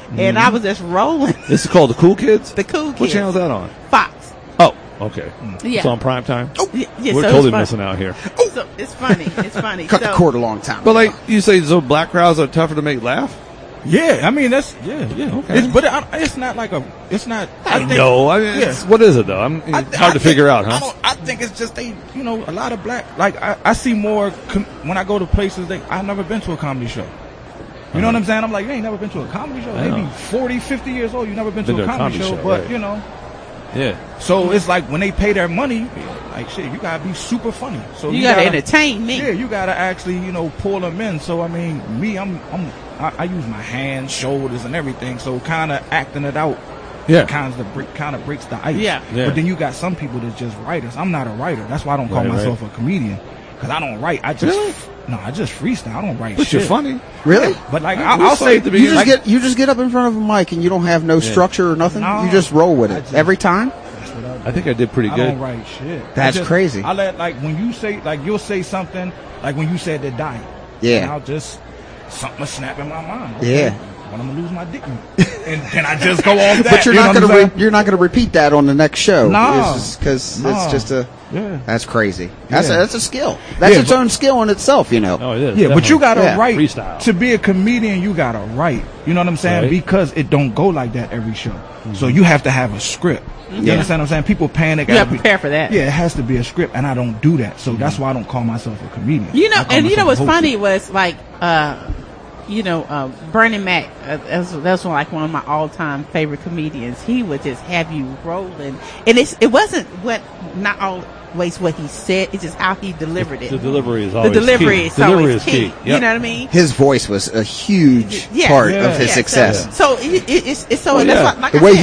and I was just rolling. This is called The Cool Kids? The Cool Kids. What channel is that on? Fox. Oh, okay. Yeah. It's on prime time? Oh, yeah, yeah, We're so totally it's fun. missing out here. So it's funny. It's funny. Cut so, the cord a long time. But like you say, so black crowds are tougher to make laugh? Yeah, I mean that's yeah, yeah. Okay. It's, but it, it's not like a. It's not. I, think, know. I mean, yeah. it's, what is it though? I'm, it's I- hard I to think- figure out, I, huh? don't, I think it's just they, you know, a lot of black. Like I, I see more com- when I go to places. They, I've never been to a comedy show. You know what I'm saying? I'm like, you ain't never been to a comedy show. I Maybe know. forty, fifty years old. You never been, Been to a comedy, show, show, but right. you know. Yeah. So it's like when they pay their money, like shit, you gotta be super funny. So You gotta entertain me. Yeah, you gotta actually, you know, pull them in. So I mean, me, I'm, I'm, I, I use my hands, shoulders, and everything. So kind of acting it out, Yeah. kind of break, kind of breaks the ice. Yeah. Yeah. But then you got some people that's just writers. I'm not a writer. That's why I don't call Right, myself right. a comedian, because I don't write. I just, Really? no, I just freestyle. I don't write But shit. you're funny. Really? But like, I- I, we'll I'll say say at the You just like, get you just get up in front of a mic and you don't have no structure or nothing. No. You just roll with I it just- every time. that's what I do. I think I did pretty I good. don't write shit. That's I just- crazy. I let like when you say like you'll say something like when you said they're dying. Yeah. And I'll just something will snap in my mind. Okay, Yeah. When I'm gonna lose my dick, and then I just go off that. But you're you know not what gonna I'm re- saying? you're not gonna repeat that on the next show. No. because No. it's just a Yeah. that's crazy. That's a, Yeah. that's a skill. That's Yeah, its but- own skill in itself. You know. Oh, it is. Yeah, but you gotta Yeah. write Freestyle. to be a comedian. You gotta write. You know what I'm saying? Right. Because it don't go like that every show. So you have to have a script. You Yeah. understand what I'm saying? People panic. You gotta gotta be- prepare for that. Yeah, it has to be a script, and I don't do that. So that's why I don't call myself a comedian. You know, I call and you know myself what's a host. funny was like, uh, you know, uh, Bernie Mac. Uh, that's that's one, like one of my all-time favorite comedians. He would just have you rolling, and it's it wasn't what not always what he said. It's just how he delivered it. The delivery is The always delivery key. is Delivery always is key. key. You Yep. know what I mean? His voice was a huge Yeah. part Yeah. of his Yeah, success. So, so it, it, it's, it's so Oh, that's yeah. like, like the I way said,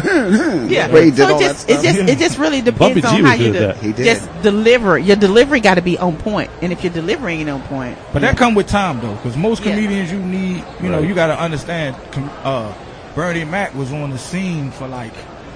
he, yeah. the way he did so all it just, that it stuff. just, it just really Bumpy depends G on was how you good do. at that. He did. Just deliver. Your delivery got to be on point, and if your delivery ain't on point, But that come with time though, because most Yeah. comedians you need, you know, Right. you got to understand. Com- uh, Bernie Mac was on the scene for like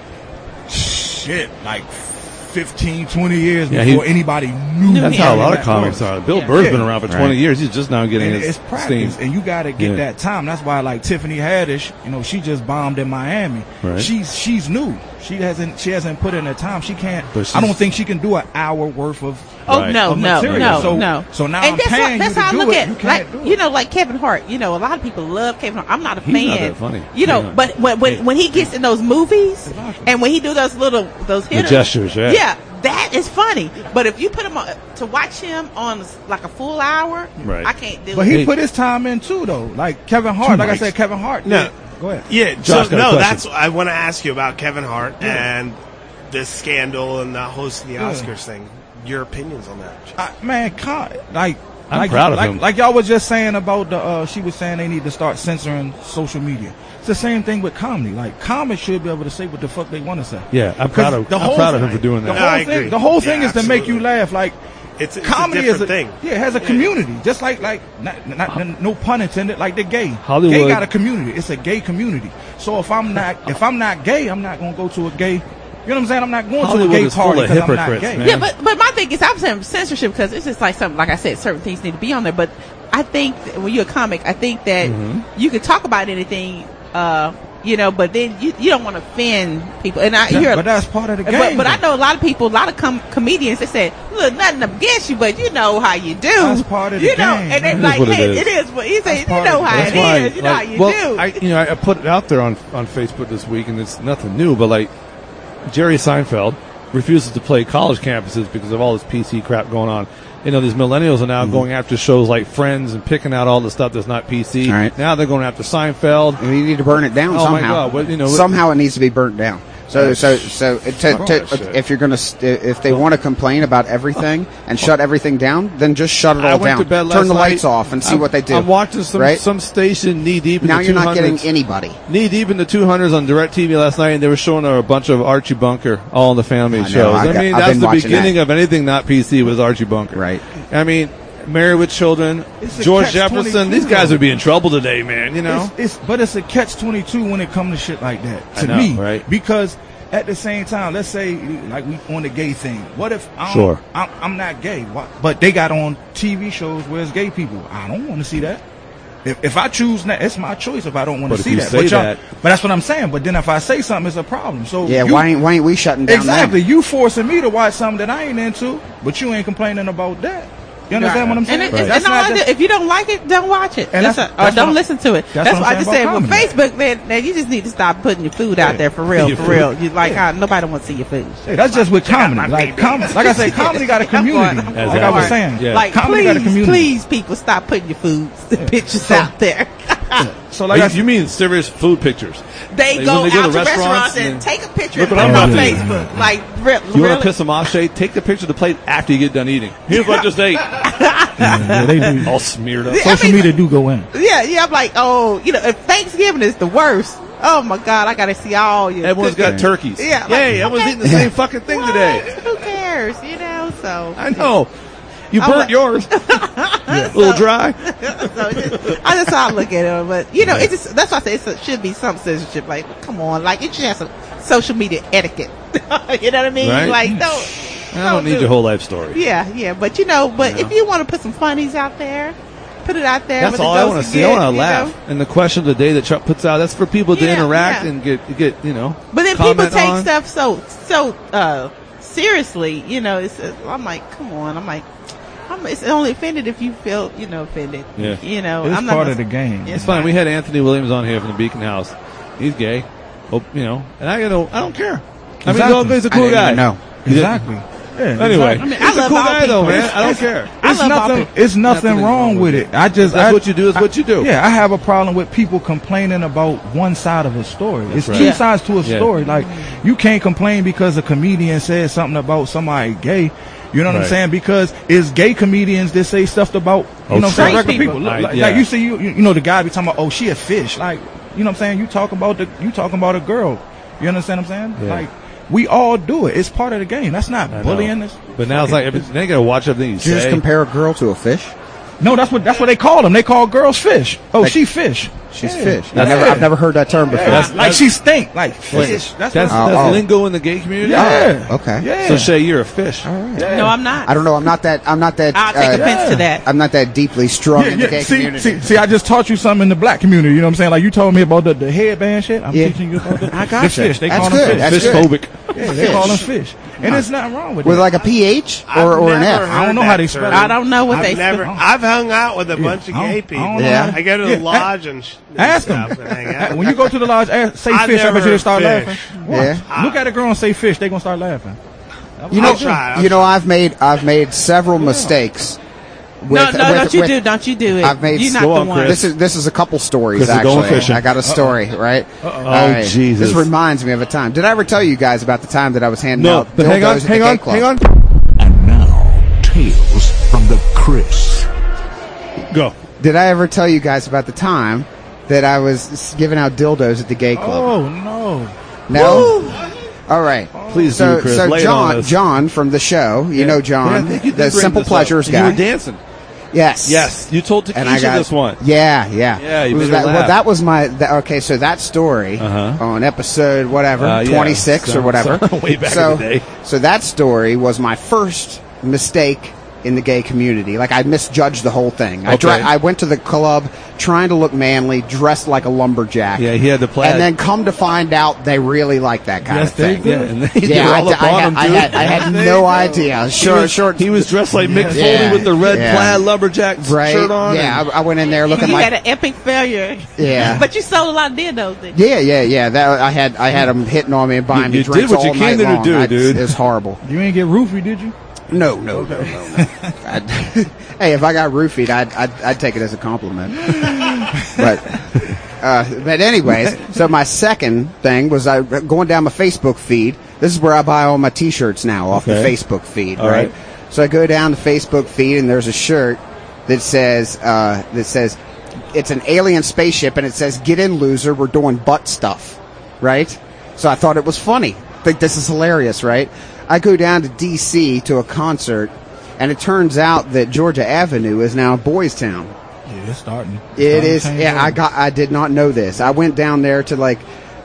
shit, like fifteen, twenty years Yeah, he- before anybody knew. Knew That's him. how a Bernie lot of Mac comics was. are. Bill Yeah. Burr's Yeah. been around for Right. twenty years. He's just now getting And his it's practice, steam. and you got to get Yeah. that time. That's why, like Tiffany Haddish, you know, she just bombed in Miami. Right. She's she's new. She hasn't she hasn't put in the time. She can't. But I she's- don't think she can do an hour worth of. oh Right. no, Of no, material. no, So- no. so now and I'm that's paying what, that's you to how I do look it. at You it. can't Like do it. you know, like Kevin Hart. You know, a lot of people love Kevin Hart. I'm not a He's fan. not that funny. You know, Yeah. but when when, Yeah. when he gets in those movies and when he do those little those The hitters, gestures, yeah. yeah, that is funny. But if you put him on to watch him on like a full hour, Right. I can't do But it. he Hey. put his time in too, though. Like Kevin Hart, like I mics. said, Kevin Hart. No. did- Go ahead. Yeah, Josh so got a no, question. that's I want to ask you about Kevin Hart and this scandal and the host of the Yeah. Oscars thing. Your opinions on that? I, man, con- like, I'm like, proud of like, him. Like y'all was just saying about the, uh, she was saying they need to start censoring social media. It's the same thing with comedy. Like, comedy should be able to say what the fuck they want to say. Yeah, I'm proud of. The I'm whole proud of him thing- for doing The that. No, whole I thing, agree. the whole thing Yeah, is to make you absolutely. laugh. Like, It's, it's comedy a is a different thing. yeah, it has a community, just like like not, not, not- no pun intended, like the gay. Hollywood- Gay got a community. It's a gay community. So if I'm not if I'm not gay, I'm not gonna go to a gay. You know what I'm saying? I'm not going Hollywood to a gay is full party of because I'm not hypocrites, gay. man. Yeah, but but my thing is, I'm saying censorship because it's just like something. Like I said, certain things need to be on there. But I think that when you're a comic, I think that Mm-hmm. you can talk about anything, uh, you know. But then you you don't want to offend people. And I That- hear, but that's part of the game. But, but I though. know a lot of people, a lot of com- comedians. They say, "Look, nothing against you, but you know how you do." That's part of the you know, game. and they're It is like, what it "Hey, is. it is what you say. That's You part know of- how that's it why, is. You know how like, you well, do." I, you know, I put it out there on, on Facebook this week, and it's nothing new, but like Jerry Seinfeld refuses to play college campuses because of all this P C crap going on. You know, these millennials are now going after shows like Friends and picking out all the stuff that's not P C. All right. Now they're going after Seinfeld. You need to burn it down Oh, my somehow. God, what- you know, what- somehow it needs to be burnt down. So, so, so, to, Fuck to, that shit. if you're gonna, st- if they want to complain about everything and shut everything down, then just shut it I all went down. to bed last Turn the night. lights off and see I'm- what they do. I'm watching some right? some station knee deep in now the you're not getting two hundreds. anybody. Knee deep in the two hundreds on DirecTV last night, and they were showing a bunch of Archie Bunker, All in the Family I know, shows. I I, got- mean, I've that's been the watching beginning that. of anything not P C was Archie Bunker. Right. I mean, Married with Children, It's a George catch Jefferson. twenty-two, These guys though. would be in trouble today, man. You know. It's, it's but it's a catch twenty two when it comes to shit like that. I To know, me, right? Because at the same time, let's say like we on the gay thing. What if I'm, Sure. I'm, I'm not gay, what, but they got on T V shows where it's gay people? I don't want to see that. if, if I choose that, it's my choice if I don't want But to if see you that. say But, y'all- that- but that's what I'm saying. But then if I say something, it's a problem. So Yeah, you- why ain't why ain't we shutting down exactly them? you forcing me to watch something that I ain't into, but you ain't complaining about that. You understand what I'm saying? And, it, That's and all not I the- do, if you don't like it, don't watch it. And That's that's- a, that's or don't what I'm- listen to it. that's That's, what why I I'm just saying said about with comedy. Facebook, man, man, you just need to stop putting your food out Yeah. there for real, Your for food. real. You like Yeah. how nobody wants to see your food. Hey, that's just with comedy. Like, com- like I said, comedy got a I'm going- community. I'm Like going I was hard. saying, Yeah. Like, comedy got a please, community. please, people, stop putting your food pictures So- out there. So Like like I you, said, you mean serious food pictures? They Like, go when they go out to to restaurants, restaurants and and- take a picture Look and what put it I'm on about to Facebook. Like, re- You really? want to piss them off, Shay? Take the picture of the plate after you get done eating. Here's what I just ate. yeah, they do. All smeared up. Yeah. I Social mean- media do go in. Yeah, yeah. I'm like, oh, you know, if Thanksgiving is the worst. Oh my God, I gotta see all your. Everyone's cooking. got turkeys. Yeah, like, Yay, everyone's okay. eating the same fucking thing What? today. Who cares? You know, so I know. You I'm burnt like- yours. A little dry. so just, I just how I look at it, but you know, it just that's why I say it's a, should be some censorship. Like, come on, like it should have some social media etiquette. You know what I mean? Right. Like, don't. I don't need do your it. whole life story. Yeah, yeah, but you know, but You know? if you want to put some funnies out there, put it out there. That's but all it I goes want to to see. get, I want to you laugh. know? And the question of the day that Chuck puts out, that's for people to Yeah, interact yeah. and get, get, you know. But then people comment take on. stuff so so uh seriously, you know. It's uh, I'm like, come on. I'm like, I'm it's only offended if you feel, you know, offended. Yeah. You know, It's I'm not part gonna- of the game. Yeah, It's fine. We had Anthony Williams on here from the Beacon House. He's gay. Oh, you know, and I don't, I don't care. I mean, Exactly. he's a I cool didn't guy. even know. Exactly. Yeah, Anyway, exactly. I mean, I he's a love cool all guy though, people. man. I don't care. I It's love all nothing. people. It's nothing Nothing wrong wrong with with it. I just That's I- what you do is I- what you do. Yeah, I have a problem with people complaining about one side of a story. It's right. two Yeah. sides to a Yeah. story. Like you can't complain because a comedian says something about somebody gay. You know what Right. I'm saying? Because it's gay comedians that say stuff about you Oh, know what I'm saying straight regular people. people. Right, Like, yeah. like you see you you know the guy be talking about oh she a fish like you know what I'm saying you talk about the you talking about a girl. You understand what I'm saying? Yeah. Like we all do it. It's part of the game. That's not I know. bullying. It's, But now it's like every, they gotta watch everything you Did you just say. compare a girl to a fish? no, that's what that's what they call them. They call girls fish. Oh, Like- she fish. She's Yeah. fish. I've That's never, it. I've never heard that term before. Yeah, like she stink, like fish. That's, That's, what, Oh, that's oh. lingo in the gay community. yeah. Oh, okay. Yeah. So Shay, you're a fish. No, I'm not. I don't know. I'm not that. I'm not that. I'll take uh, offense to that. I'm not that deeply strung Yeah, in the yeah. gay See, community. see, see, I just taught you something in the black community. You know what I'm saying? Like you told me about the, the headband shit. I'm Yeah. teaching you about the, I the gotcha. fish. They That's call good. them That's fish. Fish good. phobic. Yeah, they call them fish. And there's nothing wrong with With that. like a P H or, I've or an never F. I don't heard know that how they term. spell it. I don't know what I've they never. spell. I've hung out with a Yeah, bunch of I don't- gay I people. don't know Yeah. how to- I go to the Yeah, lodge and, sh- and Ask them. stuff and hang out. When you go to the lodge, ask, say I've fish. I bet never you they start heard laughing. fish. Watch. Yeah. Look at a girl and say fish. They gonna start laughing. You know, I'll try, I'll you know, I've made I've made several mistakes. With, No, no, with- don't you with- do, don't you do it. I've made- You're not Go the on, one. Chris. This is this is a couple stories Chris is going actually. fishing. I got a story, right? All Oh, Jesus. This reminds me of a time. Did I ever tell you guys about the time that I was handing No, out but hang dildos on, at the hang gay on, club? hang on. And now, Tales from the Chris. Go. Did I ever tell you guys about the time that I was s- giving out dildos at the gay club? Oh no. No. All right. Please so, do, Chris. so Lay it on John, us. John from the show, you know John, Yeah, I think you did the bring Simple this up. Pleasures You guy. were dancing. Yes. Yes. You told And I Takesha got this one. Yeah, yeah. Yeah, you It was made her that, well, laugh. that was my. That, okay, so that story Uh-huh. on episode whatever Uh, yeah. twenty-six So- or whatever. so way back so, in the day. So that story was my first mistake in the gay community. Like I misjudged the whole thing. I, dre- Okay. I went to the club trying to look manly, dressed like a lumberjack. Yeah, he had the plaid. And then come to find out they really like that kind Yes, of they thing. do. Yeah, and then he Yeah, did I, all d- up I on had, him, I too. had, I had There no you go. idea. He Short, was, short. he was dressed like Mick Foley Yeah. with the red Yeah. plaid lumberjack right? shirt on. Yeah, and- I, I went in there looking you like. had an epic failure. Yeah. But you sold a lot of dildos, didn't you? Yeah, yeah, yeah. That I had, I had them hitting on me and buying You- me you drinks did what you all came night there to long. do, I- dude. It's horrible. You ain't get roofie, did you? No, no, no, no, no. I'd- hey, if I got roofied, I'd, I'd, I'd take it as a compliment. but, uh, but anyways, so my second thing was I going down my Facebook feed. This is where I buy all my T-shirts now off Okay. the Facebook feed, All right? right. So I go down the Facebook feed and there's a shirt that says uh, that says it's an alien spaceship and it says "Get in, loser. We're doing butt stuff," right? So I thought it was funny. Think this is hilarious, right? I go down to D C to a concert, and it turns out that Georgia Avenue is now Boys Town. Yeah, it's starting. It's It starting is. to change Yeah, I over. got. I did not know this. I went down there to like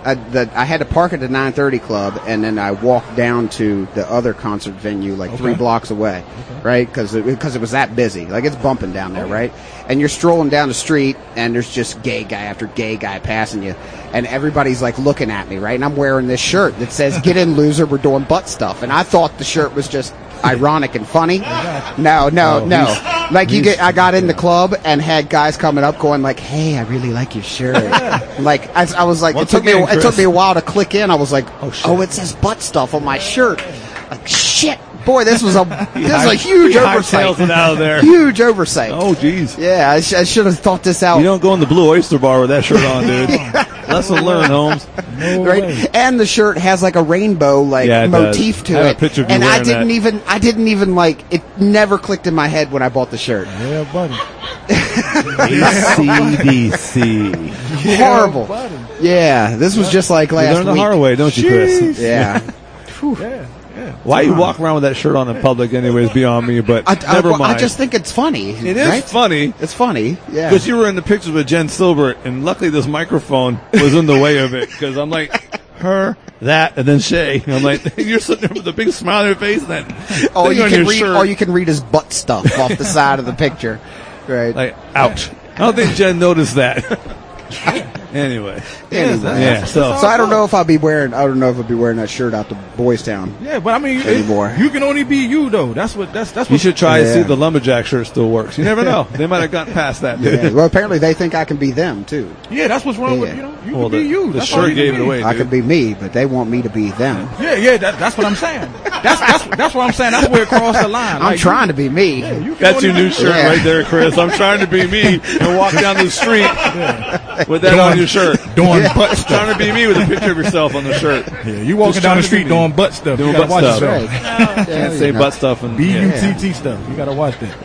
I, the, I had to park at the nine thirty club, and then I walked down to the other concert venue, like Okay. three blocks away, right? Because it, because it was that busy. Like, it's bumping down there, right? And you're strolling down the street, and there's just gay guy after gay guy passing you, and everybody's like looking at me, right? And I'm wearing this shirt that says "Get in, loser, we're doing butt stuff," and I thought the shirt was just ironic and funny. No, no, Oh, no. he's- Like you he's- get, I got in the club and had guys coming up going like, "Hey, I really like your shirt." Like I, I was like, Once it took again, me, it took Chris. me a while to click in. I was like, Oh, shit. "Oh, it says butt stuff on my shirt." Like shit, boy, this was a this was a He huge hightails oversight. it out of there. Huge oversight. Oh, jeez. Yeah, I, sh- I should have thought this out. You don't go in the Blue Oyster Bar with that shirt on, dude. Lesson learned, Holmes. No Right, way. and the shirt has like a rainbow like Yeah, it does. motif to I have a it, picture of you and I wearing didn't that. even, I didn't even like it. Never clicked in my head when I bought the shirt. Yeah, buddy. A C D C. Horrible. Yeah, this was just like You last learn the week. hard way, don't you, Chris? Yeah. Yeah, yeah. Why you walk around with that shirt on in public anyways beyond me, but I, I, never well, mind. I just think it's funny. it is right? funny It's funny. Yeah. because you were in the pictures with Jen Silbert, and luckily this microphone was in the way of it because I'm like, her, that, and then Shay. I'm like, you're sitting there with a big smile on your face and that all thing you on can your read, shirt. all you can read is butt stuff off the side of the picture. Right. Like, ouch. I don't think Jen noticed that. Anyway. Anyway. Yeah, so. So I don't know if I'll be wearing. I don't know if I'll be wearing that shirt out to Boys Town. Yeah, but I mean, it- Anymore. you can only be you though. That's what. That's that's what You should try to see Yeah. if the lumberjack shirt still works. You never know. They might have gotten past that, dude. Yeah. Well, apparently they think I can be them too. Yeah, that's what's wrong with Yeah. you know. You Well, can the, be you. the That's all shirt you gave can it be. away, I dude. could be me, but they want me to be them. Yeah, yeah. That, that's what I'm saying. That's that's that's what I'm saying. That's where it crossed the line. I'm Like, trying to be me. You, you can That's only your new be- shirt Yeah. right there, Chris. I'm trying to be me and walk down the street with that on your shirt. doing butt Trying stuff. to be me with a picture of yourself on the shirt. Yeah, you walking Just down trying the to street be doing butt stuff. Doing you gotta butt watch stuff. yourself. Can't say butt stuff and B U yeah. T T stuff. You gotta watch that.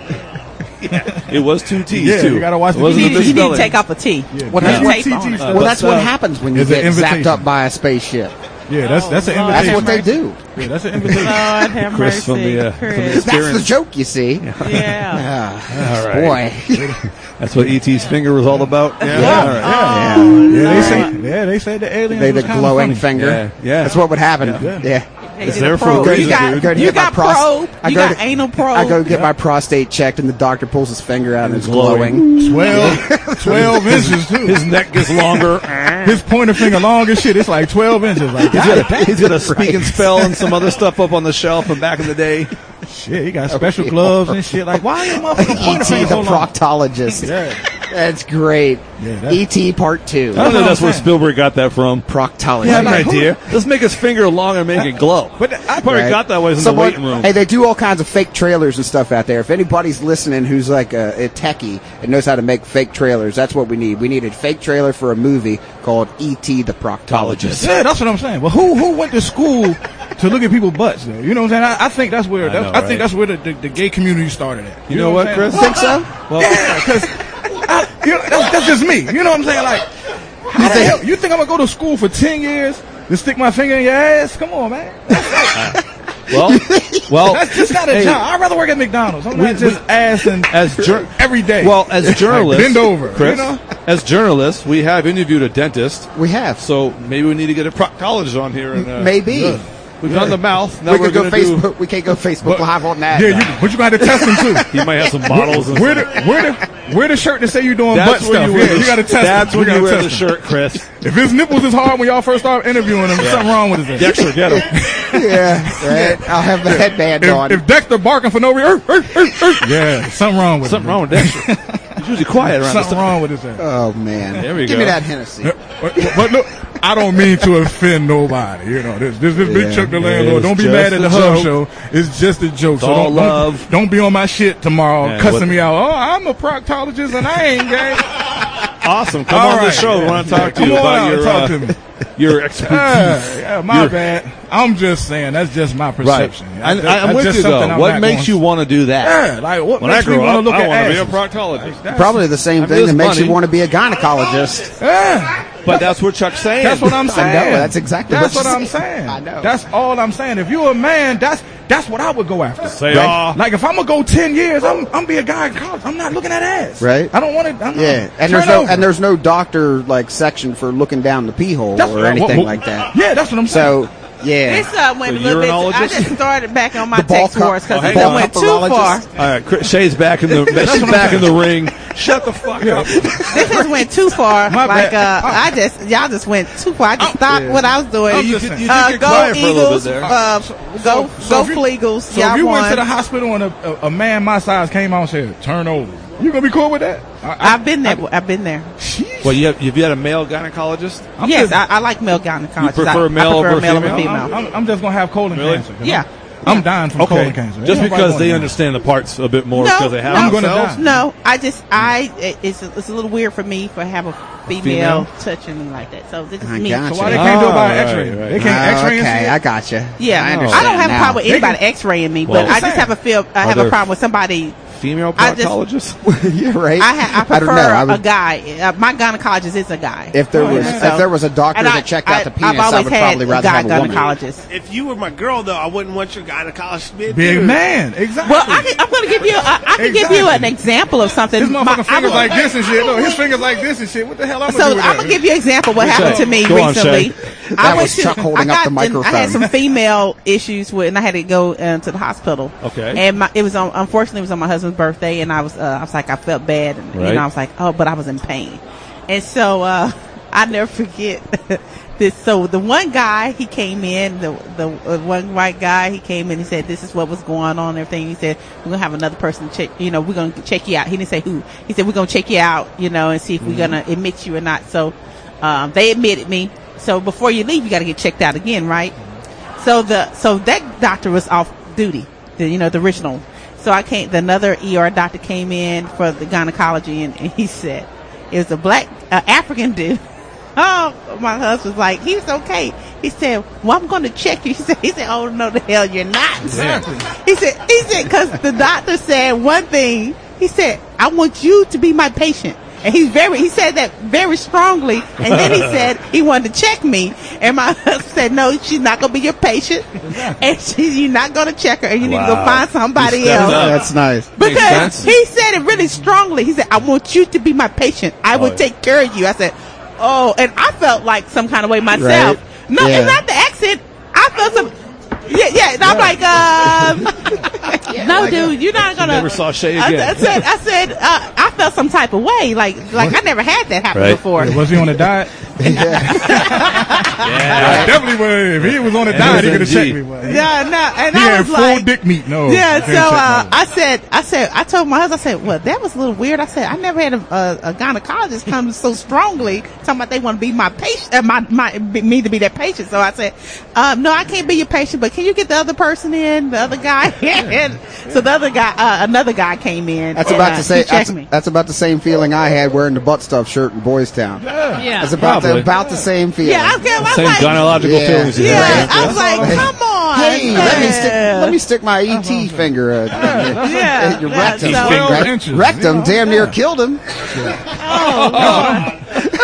It was two T's Yeah, too. you gotta watch It the- wasn't You a need, you need to misspelling. take off a T. Yeah, Well, B U that's T what- T tape on it. stuff. Well, that's But, what uh, happens when you it's an get invitation. zapped up by a spaceship. Yeah, that's that's an Lord, invitation. That's what they do. Yeah, that's an invitation. Lord have Chris mercy. from the, uh, from the Chris. That's the Experience. joke, you see. Yeah. Ah, All right. boy. That's what E T's finger was all about. Yeah. Yeah. All right. Yeah. Yeah, they say. Yeah, they say the aliens. They was the kinda glowing funny. finger. Yeah, yeah. That's what would happen. Yeah. Yeah. They It's did there a for probe. a reason, You got, dude. Go to you get my got pros- probe. I You go got to- anal probe. I go get my prostate checked, and the doctor pulls his finger out and it's glowing. glowing. Twelve, twelve inches too. His neck gets longer. His pointer finger long as shit. It's like twelve inches. Like He's God, got, a, he's got a speaking spell and some other stuff up on the shelf from back in the day. shit. He got special gloves and shit. Like why your motherfucking pointer E T finger the so long? proctologist. Yeah. That's great. Yeah, that's- E T part two. I don't know if that's what where I'm saying. Spielberg got that from. Proctologist. I have an like, who- idea. Let's make his finger long and make it glow. But I probably Right. got that way in the Someone- waiting room. Hey, they do all kinds of fake trailers and stuff out there. If anybody's listening who's like a, a techie and knows how to make fake trailers, that's what we need. We need a fake trailer for a movie called E T the Proctologist. Yeah, that's what I'm saying. Well, who who went to school to look at people's butts? Though? You know what I'm saying? I, I think that's where I that's, know, I think right? that's where the, the, the gay community started at. You know what, I'm Chris? saying? Think so? Well, Yeah, because you know, that's, that's just me. You know what I'm saying? Like, how the hell, you think I'm gonna go to school for ten years to stick my finger in your ass? Come on, man. well, well. That's just not a hey, job. I'd rather work at McDonald's. I'm We- not just ass and as jur- every day. Well, as journalists, Bend over, Chris. you know? As journalists, we have interviewed a dentist, We have. so maybe we need to get a proctologist on here. And, uh, Maybe. we've done the mouth. Now we we're could go gonna do- Facebook. We can't go Facebook But- Live on that. yeah, you, but you gonna have to test them too. He might have some bottles. And Where the where the where the shirt that say you doing butt that's stuff? when you wear. Yeah, the, you gotta test. That's them. when We you gotta wear the test them. shirt, Chris. If his nipples is hard when y'all first start interviewing him, something wrong with his ass. Dexter, get him. yeah, right. I'll have the headband on. If, if Dexter barking for no reason, yeah, something wrong with Something him. wrong with Dexter. He's usually quiet around this Something time. wrong with his ass. oh man, There we give go. me that Hennessy. But, but look, I don't mean to offend nobody. You know, this this, this big Yeah. Chuck the It's landlord. Don't be just mad at a the Hub joke. Show. It's just a joke. so all don't, love. Don't, don't be on my shit tomorrow, Yeah, cussing what- me out. Oh, I'm a proctologist and I ain't gay. Awesome. Come All on the right. show. We want to talk to Come you on about out your and talk uh, to me. your expertise. Yeah, yeah, my You're- bad. I'm just saying that's just my Right. perception. And That's- I'm that's with just you something though. I'm What not makes going- you want to do that? Yeah, like what When I makes me grow want up, to look I at want to be a asses? proctologist. That's- Probably the same I mean, thing it's that makes funny. you want to be a gynecologist. Yeah, But that's what Chuck's saying. that's what I'm I saying. know, that's exactly That's what what you're I'm saying. saying. I know. That's all I'm saying. If you're a man, that's That's what I would go after. Say, Right. "Aw." Like if I'm gonna go ten years, I'm I'm be a guy in college. I'm not looking at ass. Right. I don't want to. Yeah, and there's no and there's no doctor like section for looking down the pee hole That's or what- anything what- like that. Yeah, that's what I'm saying. So yeah, This uh, went The a little bit. I urinologist? just started back on my The ball text cup- wars because oh, it hang on. went too far. Cuparologist? All right, Chris- Shay's back in the she's back in the ring. Shut the fuck up. This just went too far. My like bad. uh, I just y'all just went too far. I just stopped what I was doing. I'm just saying. You uh, did get go quiet for a little Eagles. bit there. Uh, go So go if you- Flegels. So y'all if you won. went to the hospital and a, a, a man my size came out and said, turn over, you gonna be cool with that? I, I, I've been there. I've been there. Sheesh. Well, you have, have you had a male gynecologist? I'm yes, just, I, I like male gynecologists. You prefer I, male I prefer over male over female? female. I'm, I'm, I'm just gonna have colon Really? cancer. you know? Yeah. I'm dying from Okay, colon cancer. just Ain't nobody because going they down. understand the parts a bit more No, because they have no, I'm gonna themselves. die. No, I just I it- it's a, it's a little weird for me for have a female, Female? touching me like that. So this is I me. gotcha. So why they can't do it by Ah, X-ray? right, right. They can't Oh, X-ray and okay, shit? I gotcha. Yeah, I, I, understand don't have now. a problem with They anybody can- X-raying me, Well, but I just saying. have a feel I Are have there- a problem with somebody. Female I just- proctologist? yeah, right. I, ha- I prefer don't know. I a would, guy. Uh, my gynecologist is a guy. if there Oh, was yeah. if there was a doctor And that I- checked I- out the I've penis, I always would had probably a rather guy have a woman. gynecologist. If you were my girl, though, I wouldn't want your gynecologist to be a Big dude. man, exactly. Well, I can, I'm going to give you. I, I can give you an Exactly. example of something. his My- motherfucking I fingers was- like this and shit. Look, his fingers like this and shit. What the hell I'm So gonna do with I'm that? gonna give you an example. What happened to me Go on, recently? Shay. That was Chuck holding I up got the in- microphone. I had some female issues with, and I had to go uh, to the hospital. Okay. And my, it was on. Unfortunately, it was on my husband's birthday, and I was. Uh, I was like, I felt bad, and you Right. know, I was like, oh, but I was in pain, and so uh, I never forget this. So the one guy, he came in, the the uh, one white guy, he came in. He said, "This is what was going on." And everything. He said, "We're gonna have another person check. You know, we're gonna check you out." He didn't say who. He said, "We're gonna check you out. You know, and see if we're gonna admit you or not." So um, they admitted me. So before you leave, you got to get checked out again, right? So the so that doctor was off duty. The, you know, the original. So I came. The another E R doctor came in for the gynecology, and, and he said it was a black uh, African dude. Oh, my husband's like, he's okay. He said, well, I'm going to check you. He said, he said, oh, no, the hell you're not. Exactly. He said, he said, because the doctor said one thing. He said, I want you to be my patient. And he's very, he said that very strongly. And then he said he wanted to check me. And my husband said, no, she's not going to be your patient. And she, you're not going to check her. And you need to go Wow. find somebody He stepped else. up. That's nice. Because sense. he said it really strongly. He said, I want you to be my patient. I will Oh, take care of you. I said, oh, and I felt like some kind of way myself. Right. No, Yeah. it's not the accent. I felt some. Yeah, yeah. And I'm like, um, no, dude, you're not gonna. never saw Shay I, again. I said, I said, uh, I felt some type of way. Like, like I never had that happen Right. before. Yeah, was he on a diet? I definitely would. If he was on a diet, he could have checked me. But he, Yeah, no, and he I had was full like, dick meat. No. yeah, I so can't check uh, no. I said, I said, I told my husband, I said, well, that was a little weird. I said, I never had a, a, a gynecologist come so strongly talking about they want to be my patient, uh, my, my, be, me to be their patient. So I said, um, no, I can't be your patient, but can you get the other person in, the other guy? And so the other guy, uh, another guy came in. That's and, about uh, to say he checked that's, me. that's about the same feeling I had wearing the butt stuff shirt in Boys Town. Yeah. That's about the, Probably. about the same feeling. Yeah, I was, I was Same like, gynecological Yeah. feelings. you yeah, have. I was like, come on. Hey, let me stick Yeah. let me stick my E T finger uh, Yeah, in your yeah, rectum. so- twelve Rec- inches, rectum you know? damn near killed him. Oh,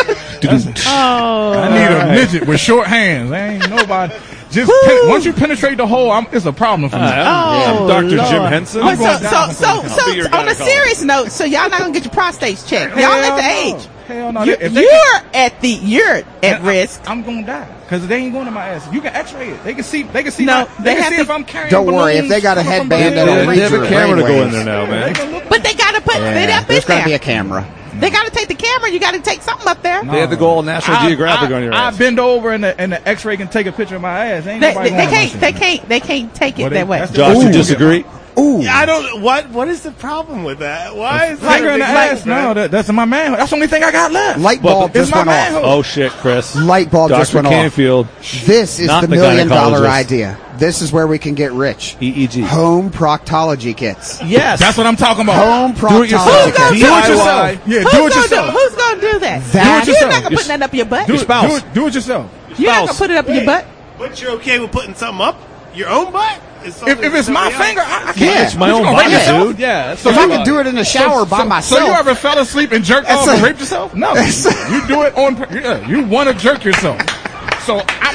oh. I need a midget with short hands. Ain't nobody. Just pen, once you penetrate the hole, I'm, it's a problem for me. I'm Oh, Doctor Lord. Jim Henson. But so, going so, down. so, I'll be so, your on a gynecologist. serious note, so y'all not gonna get your prostates checked. Y'all Hell at the no. age. Hell no. You, If they you're can- at the, you're at risk. I'm gonna die because they ain't going to my ass. You can X-ray it. They can see. They can see. No, my, they they can have see to- if I'm carrying. Don't worry, if balloons they got a coming from headband the- that'll Yeah, reach they have your a camera to go in brainwaves. there now, They man. can look. But they gotta put they Yeah, up there's in got to be there. a camera. They gotta take the camera. You gotta take something up there. They had to go all National I- Geographic I, on your I ass. bend over and the, and the X-ray can take a picture of my ass. Ain't They, nobody they, they going to my can't. shit, They man. can't. They can't take it Well, they- that way. that's the- Josh, you Ooh. disagree? Ooh, Yeah, I don't. What What is the problem with that? Why is that Finger a in the big ass. deal, No, man? that, that's my man. That's the only thing I got left. light bulb It's just my went off. manhood. Oh shit, Chris. Light bulb just Doctor went off. Canfield. This is Not the the million dollar gynecologist. idea. This is where we can get rich. E E G. Home proctology kits. Yes. That's what I'm talking about. Home Do it yourself. proctology Who's gonna kits. Do it D I Y. yourself. Yeah, Who's do it gonna yourself. do? Who's gonna do that? That- Do it You're yourself. not gonna Your- put that up your butt. Do Your it, spouse. do it, do it yourself. You're not gonna spouse. put it up your butt. But you're okay with putting something up your own butt? Is If, if it's my something else? finger, I, I can't. Yeah. It's my You own gonna body, rape yourself? dude. Yeah. That's If I what could do it in the shower by so, myself. So you ever fell asleep and jerked That's off a- and raped yourself? No. You do it on. pur- Yeah, you want to jerk yourself. So I'm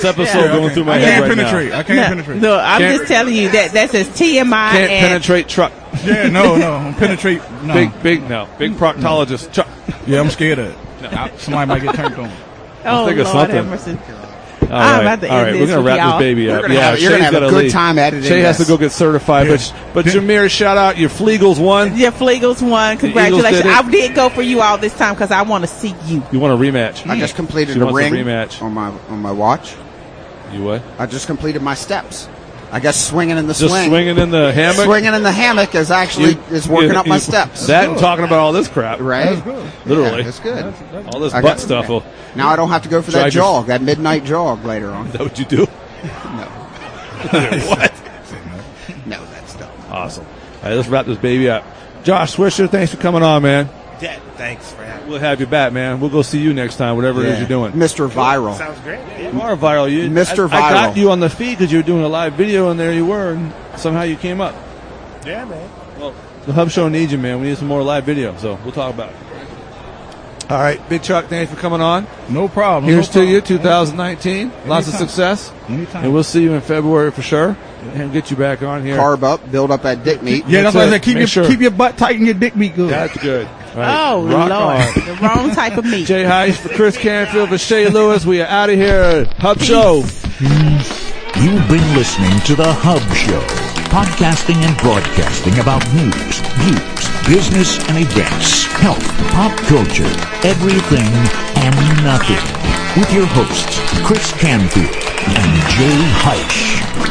this episode Yeah, going okay. through my I head can't right penetrate. now. I can't No, penetrate. no, I'm Can't- just telling you that that says T M I. Can't and penetrate truck. Yeah, no, no. Penetrate. No. Big, big, no. Big proctologist truck. Yeah, I'm scared of it. Somebody might get turned on. Oh, think of Lord something. have mercy. All I'm right, about to all end right. this We're gonna with wrap y'all. this baby up. You're gonna yeah, have- you're Shay's gonna have a gotta good leave. time editing Shay has to this. go get certified. But but Jameer, shout out your Flegels won. Yeah, Flegels won. Eagles Congratulations. did it. I did go for you all this time because I want to see you. You want a rematch? I just completed She a wants a ring rematch. on my on my watch. You what? I just completed my steps. I guess swinging in the Just swing. swinging in the hammock. Swinging in the hammock is actually You- is working you- up my you- steps. That and talking about all this crap. right? Literally. Yeah, it's good. All this I butt got- stuff. Will, Now I don't have to go for that Drive your- jog, that midnight jog later on. is that what you do? What? No, that's dumb. Awesome. All right, let's wrap this baby up. Josh Swisher, thanks for coming on, man. Yeah, thanks for having me. We'll have you back, man. We'll go see you next time, whatever it is Yeah. you're doing. Mister Viral. Sounds great. Yeah. You are viral. You, Mister I, I got Viral. you on the feed because you were doing a live video, and there you were, and somehow you came up. Yeah, man. Well, the Hub Show needs you, man. We need some more live video, so we'll talk about it. All right, Big Chuck, thanks for coming on. No problem. Here's no to problem. you, two thousand nineteen. Lots of Anytime. success. Anytime. And we'll see you in February for sure. And get you back on here. Carb up, build up that dick meat. Yeah, that's, That's why I it. said keep Make your sure. keep your butt tight and your dick meat good. That's good. All right. Oh, Rock Lord. on. The wrong type of meat. Jay Heiss for Chris Canfield for Shay Lewis. We are out of here. Hub Show. You've been listening to The Hub Show, podcasting and broadcasting about news, views, business and events, health, pop culture, everything and nothing. With your hosts, Chris Canfield and Jay Heiss.